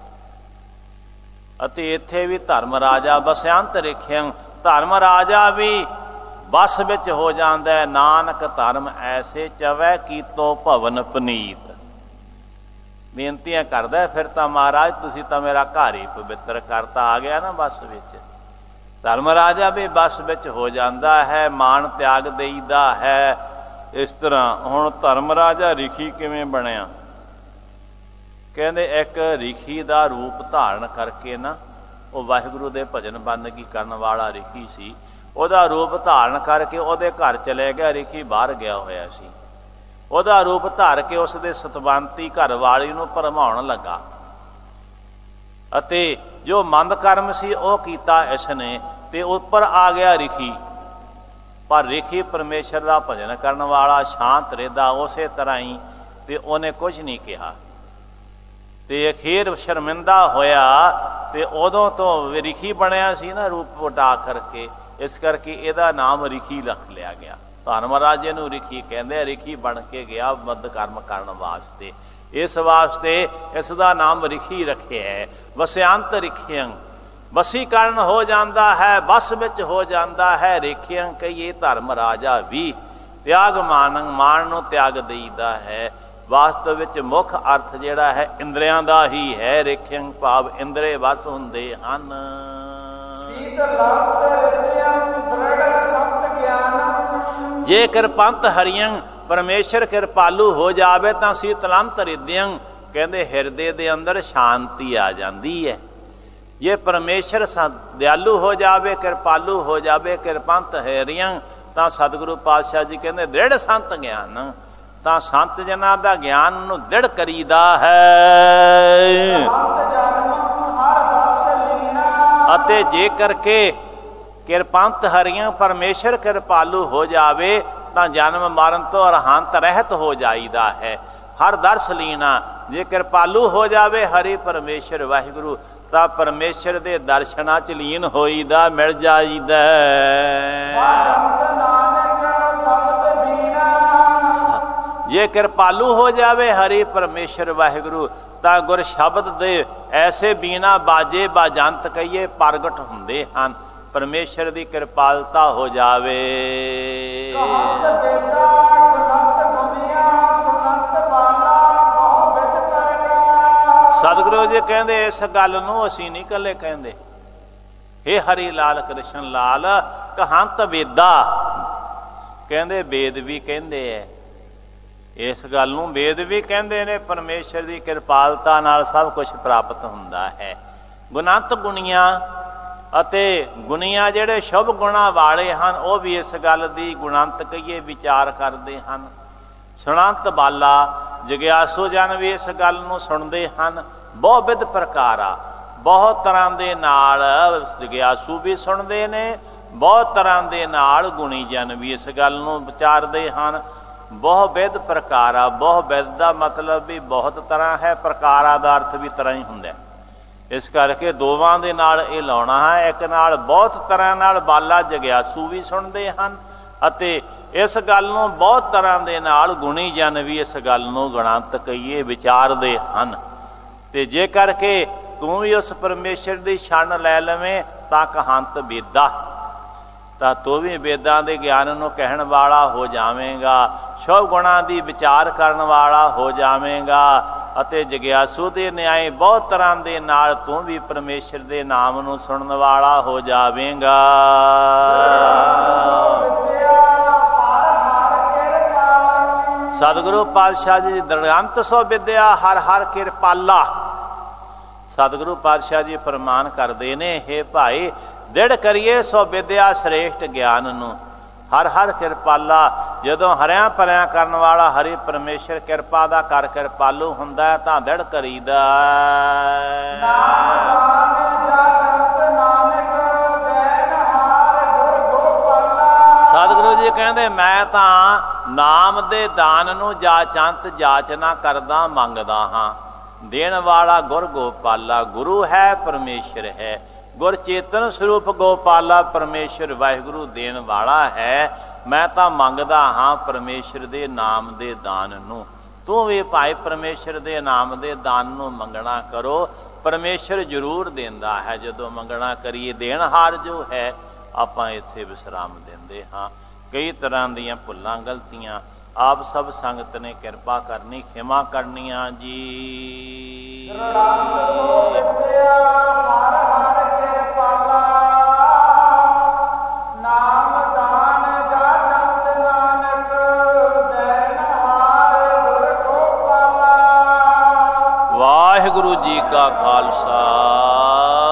ਅਤੇ ਇੱਥੇ ਵੀ ਧਰਮ ਰਾਜਾ ਬਸਿਅੰਤ ਰਿਖਿਆਂ। ਧਰਮ ਰਾਜਾ ਵੀ ਬਸ ਵਿੱਚ ਹੋ ਜਾਂਦਾ ਹੈ। ਨਾਨਕ ਧਰਮ ਐਸੇ ਚਵੈ ਕੀਤੋ ਭਵਨ ਪਨੀਤ। ਬੇਨਤੀਆਂ ਕਰਦਾ ਫਿਰ ਤਾਂ ਮਹਾਰਾਜ ਤੁਸੀਂ ਤਾਂ ਮੇਰਾ ਘਰ ਹੀ ਪਵਿੱਤਰ ਕਰਤਾ। ਆ ਗਿਆ ਨਾ ਬਸ ਵਿੱਚ। ਧਰਮ ਰਾਜਾ ਵੀ ਬਸ ਵਿੱਚ ਹੋ ਜਾਂਦਾ ਹੈ, ਮਾਣ ਤਿਆਗ ਦੇਈਦਾ ਹੈ। ਇਸ ਤਰ੍ਹਾਂ ਹੁਣ ਧਰਮ ਰਾਜਾ ਰਿਖੀ ਕਿਵੇਂ ਬਣਿਆ? ਕਹਿੰਦੇ ਇੱਕ ਰਿਖੀ ਦਾ ਰੂਪ ਧਾਰਨ ਕਰਕੇ ਨਾ, ਉਹ ਵਾਹਿਗੁਰੂ ਦੇ ਭਜਨ ਬੰਦਗੀ ਕਰਨ ਵਾਲਾ ਰਿਖੀ ਸੀ, ਉਹਦਾ ਰੂਪ ਧਾਰਨ ਕਰਕੇ ਉਹਦੇ ਘਰ ਚਲੇ ਗਿਆ। ਰਿਖੀ ਬਾਹਰ ਗਿਆ ਹੋਇਆ ਸੀ। ਉਹਦਾ ਰੂਪ ਧਾਰ ਕੇ ਉਸ ਦੇ ਸਤਵੰਤੀ ਘਰ ਵਾਲੀ ਨੂੰ ਭਰਮਾਉਣ ਲੱਗਾ ਅਤੇ ਜੋ ਮੰਦ ਕਰਮ ਸੀ ਉਹ ਕੀਤਾ ਇਸ ਨੇ, ਤੇ ਉੱਪਰ ਆ ਗਿਆ ਰਿਖੀ। ਪਰ ਰਿਖੀ ਪਰਮੇਸ਼ਰ ਦਾ ਭਜਨ ਕਰਨ ਵਾਲਾ, ਸ਼ਾਂਤ ਰਹਿੰਦਾ ਉਸੇ ਤਰ੍ਹਾਂ ਹੀ, ਤੇ ਉਹਨੇ ਕੁਝ ਨਹੀਂ ਕਿਹਾ। ਤੇ ਅਖੀਰ ਸ਼ਰਮਿੰਦਾ ਹੋਇਆ ਤੇ ਉਦੋਂ ਤੋਂ ਰਿਖੀ ਬਣਿਆ ਸੀ ਨਾ ਰੂਪ ਵਟਾ ਕਰਕੇ। ਇਸ ਕਰਕੇ ਇਹਦਾ ਨਾਮ ਰਿਖੀ ਰੱਖ ਲਿਆ ਗਿਆ। ਧਰਮ ਰਾਜੇ ਨੂੰ ਰਿਖੀ ਕਹਿੰਦੇ। ਰਿਖੀ ਬਣ ਕੇ ਗਿਆ ਮਦ ਕਰਮ ਕਰਨ ਵਾਸਤੇ। ਇਸ ਵਾਸਤੇ ਇਸ ਦਾ ਨਾਮ ਰਿਖੀ ਰੱਖਿਆ ਹੈ। ਵਸਿਅੰਤ ਰਿਖਿਆਂ, ਵਸੀਕਰਨ ਹੋ ਜਾਂਦਾ ਹੈ, ਬਸ ਵਿੱਚ ਹੋ ਜਾਂਦਾ ਹੈ। ਰੇਖਿਆਂ ਕਹੀਏ ਧਰਮ ਰਾਜਾ ਵੀ। ਤਿਆਗ ਮਾਨ, ਮਾਨ ਨੂੰ ਤਿਆਗ ਦੇਈਦਾ ਹੈ। ਵਾਸਤਵ ਵਿੱਚ ਮੁੱਖ ਅਰਥ ਜਿਹੜਾ ਹੈ ਇੰਦਰੀਆਂ ਦਾ ਹੀ ਹੈ। ਰੇਖਿਆਂ ਭਾਵ ਇੰਦਰੇ ਵਸ ਹੁੰਦੇ ਹਨ। ਜੇ ਕਿਰਪੰਤ ਹਰੀਆਂ ਪਰਮੇਸ਼ਰ ਕਿਰਪਾਲੂ ਹੋ ਜਾਵੇ ਤਾਂ ਸੀਤਲੰਤ ਰਿਦਿਆਂ। ਕਹਿੰਦੇ ਹਿਰਦੇ ਦੇ ਅੰਦਰ ਸ਼ਾਂਤੀ ਆ ਜਾਂਦੀ ਹੈ। ਜੇ ਪਰਮੇਸ਼ਰ ਦਿਆਲੂ ਹੋ ਜਾਵੇ, ਕਿਰਪਾਲੂ ਹੋ ਜਾਵੇ, ਕਿਰਪੰਤ ਹਰੀਆਂ, ਤਾਂ ਸਤਿਗੁਰੂ ਪਾਤਸ਼ਾਹ ਜੀ ਕਹਿੰਦੇ ਦ੍ਰਿੜ ਸੰਤ ਗਿਆਨ। ਤਾਂ ਸੰਤ ਜਨਾਂ ਦਾ ਗਿਆਨ ਨੂੰ ਦ੍ਰਿੜ ਕਰੀਦਾ ਹੈ। ਅਤੇ ਜੇ ਕਰਕੇ ਕਿਰਪੰਤ ਹਰੀਆਂ ਪਰਮੇਸ਼ਰ ਕਿਰਪਾਲੂ ਹੋ ਜਾਵੇ ਤਾਂ ਜਨਮ ਮਰਨ ਤੋਂ ਅਰਹੰਤ ਰਹਿਤ ਹੋ ਜਾਈਦਾ ਹੈ। ਹਰ ਦਰਸ ਲੀਨਾ। ਜੇ ਕਿਰਪਾਲੂ ਹੋ ਜਾਵੇ ਹਰੀ ਪਰਮੇਸ਼ਰ ਵਾਹਿਗੁਰੂ ਤਾਂ ਪਰਮੇਸ਼ਰ ਦੇ ਦਰਸ਼ਨਾਂ ਚ ਲੀਨ ਹੋਈਦਾ, ਮਿਲ ਜਾਈਦਾ। ਜੇ ਕਿਰਪਾਲੂ ਹੋ ਜਾਵੇ ਹਰੀ ਪਰਮੇਸ਼ਰ ਵਾਹਿਗੁਰੂ ਤਾਂ ਗੁਰ ਸ਼ਬਦ ਦੇ ਐਸੇ ਬੀਨਾ ਬਾਜੇ ਬਾਜੰਤ ਕਹੀਏ ਪ੍ਰਗਟ ਹੁੰਦੇ ਹਨ। ਪਰਮੇਸ਼ਰ ਦੀ ਕਿਰਪਾਲਤਾ ਹੋ ਜਾਵੇ। ਸਤਿਗੁਰੂ ਜੀ ਕਹਿੰਦੇ ਇਸ ਗੱਲ ਨੂੰ ਅਸੀਂ ਨਹੀਂ ਇਕੱਲੇ ਕਹਿੰਦੇ। ਹੇ ਹਰੀ ਲਾਲ ਕ੍ਰਿਸ਼ਨ ਲਾਲ ਕਹੰਤ ਵੇਦਾ। ਕਹਿੰਦੇ ਵੇਦ ਵੀ ਕਹਿੰਦੇ ਐ ਇਸ ਗੱਲ ਨੂੰ। ਵੇਦ ਵੀ ਕਹਿੰਦੇ ਨੇ ਪਰਮੇਸ਼ਰ ਦੀ ਕਿਰਪਾਲਤਾ ਨਾਲ ਸਭ ਕੁਝ ਪ੍ਰਾਪਤ ਹੁੰਦਾ ਹੈ। ਗੁਣੰਤ ਗੁਣੀਆਂ ਅਤੇ ਗੁਣੀਆਂ ਜਿਹੜੇ ਸ਼ੁਭ ਗੁਣਾਂ ਵਾਲੇ ਹਨ ਉਹ ਵੀ ਇਸ ਗੱਲ ਦੀ ਗੁਣੰਤ ਕਹੀਏ ਵਿਚਾਰ ਕਰਦੇ ਹਨ। ਸੁਣੰਤ ਬਾਲਾ ਜਗਿਆਸੂ ਜਨ ਵੀ ਇਸ ਗੱਲ ਨੂੰ ਸੁਣਦੇ ਹਨ। ਬਹੁਤ ਵਿਧ ਪ੍ਰਕਾਰ ਆ, ਬਹੁਤ ਤਰ੍ਹਾਂ ਦੇ ਨਾਲ ਜਗਿਆਸੂ ਵੀ ਸੁਣਦੇ ਨੇ, ਬਹੁਤ ਤਰ੍ਹਾਂ ਦੇ ਨਾਲ ਗੁਣੀ ਜਨ ਵੀ ਇਸ ਗੱਲ ਨੂੰ ਵਿਚਾਰਦੇ ਹਨ। ਬਹੁ ਵਿਧ ਪ੍ਰਕਾਰ ਆ। ਬਹੁ ਵਿਧ ਦਾ ਮਤਲਬ ਵੀ ਬਹੁਤ ਤਰ੍ਹਾਂ ਹੈ, ਪ੍ਰਕਾਰਾਂ ਦਾ ਅਰਥ ਵੀ ਤਰ੍ਹਾਂ ਹੀ ਹੁੰਦਾ। ਇਸ ਕਰਕੇ ਦੋਵਾਂ ਦੇ ਨਾਲ ਇਹ ਲਾਉਣਾ ਹੈ। ਇੱਕ ਨਾਲ ਬਹੁਤ ਤਰ੍ਹਾਂ ਨਾਲ ਬਾਲਾ ਜਗਿਆਸੂ ਵੀ ਸੁਣਦੇ ਹਨ ਅਤੇ ਇਸ ਗੱਲ ਨੂੰ ਬਹੁਤ ਤਰ੍ਹਾਂ ਦੇ ਨਾਲ ਗੁਣੀ ਜਨ ਵੀ ਇਸ ਗੱਲ ਨੂੰ ਗੁਣੰਤ ਕਹੀਏ ਵਿਚਾਰਦੇ ਹਨ। ਤੇ ਜੇ ਕਰਕੇ ਤੂੰ ਵੀ ਉਸ ਪਰਮੇਸ਼ਰ ਦੀ ਛਣ ਲੈ ਲਵੇਂ ਤਾਂ ਕਹੰਤ ਵੇਦਾ। ਤਾਂ ਤੂੰ ਵੀ ਵੇਦਾਂ ਦੇ ਗਿਆਨ ਨੂੰ ਕਹਿਣ ਵਾਲਾ ਹੋ ਜਾਵੇਂਗਾ, ਸ਼ੁਭ ਗੁਣਾਂ ਦੀ ਵਿਚਾਰ ਕਰਨ ਵਾਲਾ ਹੋ ਜਾਵੇਂਗਾ ਅਤੇ ਜਗਿਆਸੂ ਦੇ ਨਿਆਏ ਬਹੁਤ ਤਰ੍ਹਾਂ ਦੇ ਨਾਲ ਤੂੰ ਵੀ ਪਰਮੇਸ਼ਰ ਦੇ ਨਾਮ ਨੂੰ ਸੁਣਨ ਵਾਲਾ ਹੋ ਜਾਵੇਂਗਾ। ਸਤਿਗੁਰੂ ਪਾਤਸ਼ਾਹ ਜੀ ਦ੍ਰਿੜੰਤ ਸੋ ਵਿਦਿਆ ਹਰ ਹਰ ਕਿਰਪਾਲਾ। ਸਤਿਗੁਰੂ ਪਾਤਸ਼ਾਹ ਜੀ ਫਰਮਾਨ ਕਰਦੇ ਨੇ, ਹੇ ਭਾਈ ਦ੍ਰਿੜ ਕਰੀਏ ਸੋ ਵਿਦਿਆ ਸ੍ਰੇਸ਼ਟ ਗਿਆਨ ਨੂੰ, ਹਰ ਹਰ ਕਿਰਪਾਲਾ। ਜਦੋਂ ਹਰਿਆਂ ਭਰਿਆਂ ਕਰਨ ਵਾਲਾ ਹਰੀ ਪਰਮੇਸ਼ਰ ਕਿਰਪਾ ਦਾ ਕਰ ਕਿਰਪਾਲੂ ਹੁੰਦਾ ਹੈ ਤਾਂ ਦ੍ਰਿੜ ਕਰੀਦਾ। ਸਤਿਗੁਰੂ ਜੀ ਕਹਿੰਦੇ ਮੈਂ ਤਾਂ ਨਾਮ ਦੇ ਦਾਨ ਨੂੰ ਜਾਚੰਤ ਜਾਚਨਾ ਕਰਦਾ ਮੰਗਦਾ ਹਾਂ। ਦੇਣ ਵਾਲਾ ਗੁਰ ਗੋਪਾਲਾ, ਗੁਰੂ ਹੈ ਪਰਮੇਸ਼ਰ ਹੈ, ਗੁਰ ਚੇਤਨ ਸਰੂਪ ਗੋਪਾਲਾ ਪਰਮੇਸ਼ਰ ਵਾਹਿਗੁਰੂ ਦੇਣ ਵਾਲਾ ਹੈ। ਮੈਂ ਤਾਂ ਮੰਗਦਾ ਹਾਂ ਪਰਮੇਸ਼ਰ ਦੇ ਨਾਮ ਦੇ ਦਾਨ ਨੂੰ। ਤੂੰ ਵੀ ਭਾਈ ਪਰਮੇਸ਼ਰ ਦੇ ਨਾਮ ਦੇ ਦਾਨ ਨੂੰ ਮੰਗਣਾ ਕਰੋ, ਪਰਮੇਸ਼ਰ ਜ਼ਰੂਰ ਦਿੰਦਾ ਹੈ ਜਦੋਂ ਮੰਗਣਾ ਕਰੀਏ। ਦੇਣਹਾਰ ਜੋ ਹੈ ਆਪਾਂ ਇੱਥੇ ਵਿਸਰਾਮ ਦਿੰਦੇ ਹਾਂ। ਕਈ ਤਰ੍ਹਾਂ ਦੀਆਂ ਭੁੱਲਾਂ ਗਲਤੀਆਂ ਆਪ ਸਭ ਸੰਗਤ ਨੇ ਕਿਰਪਾ ਕਰਨੀ, ਖਿਮਾ ਕਰਨੀਆਂ ਜੀ। ਵਾਹਿਗੁਰੂ ਜੀ ਕਾ ਖਾਲਸਾ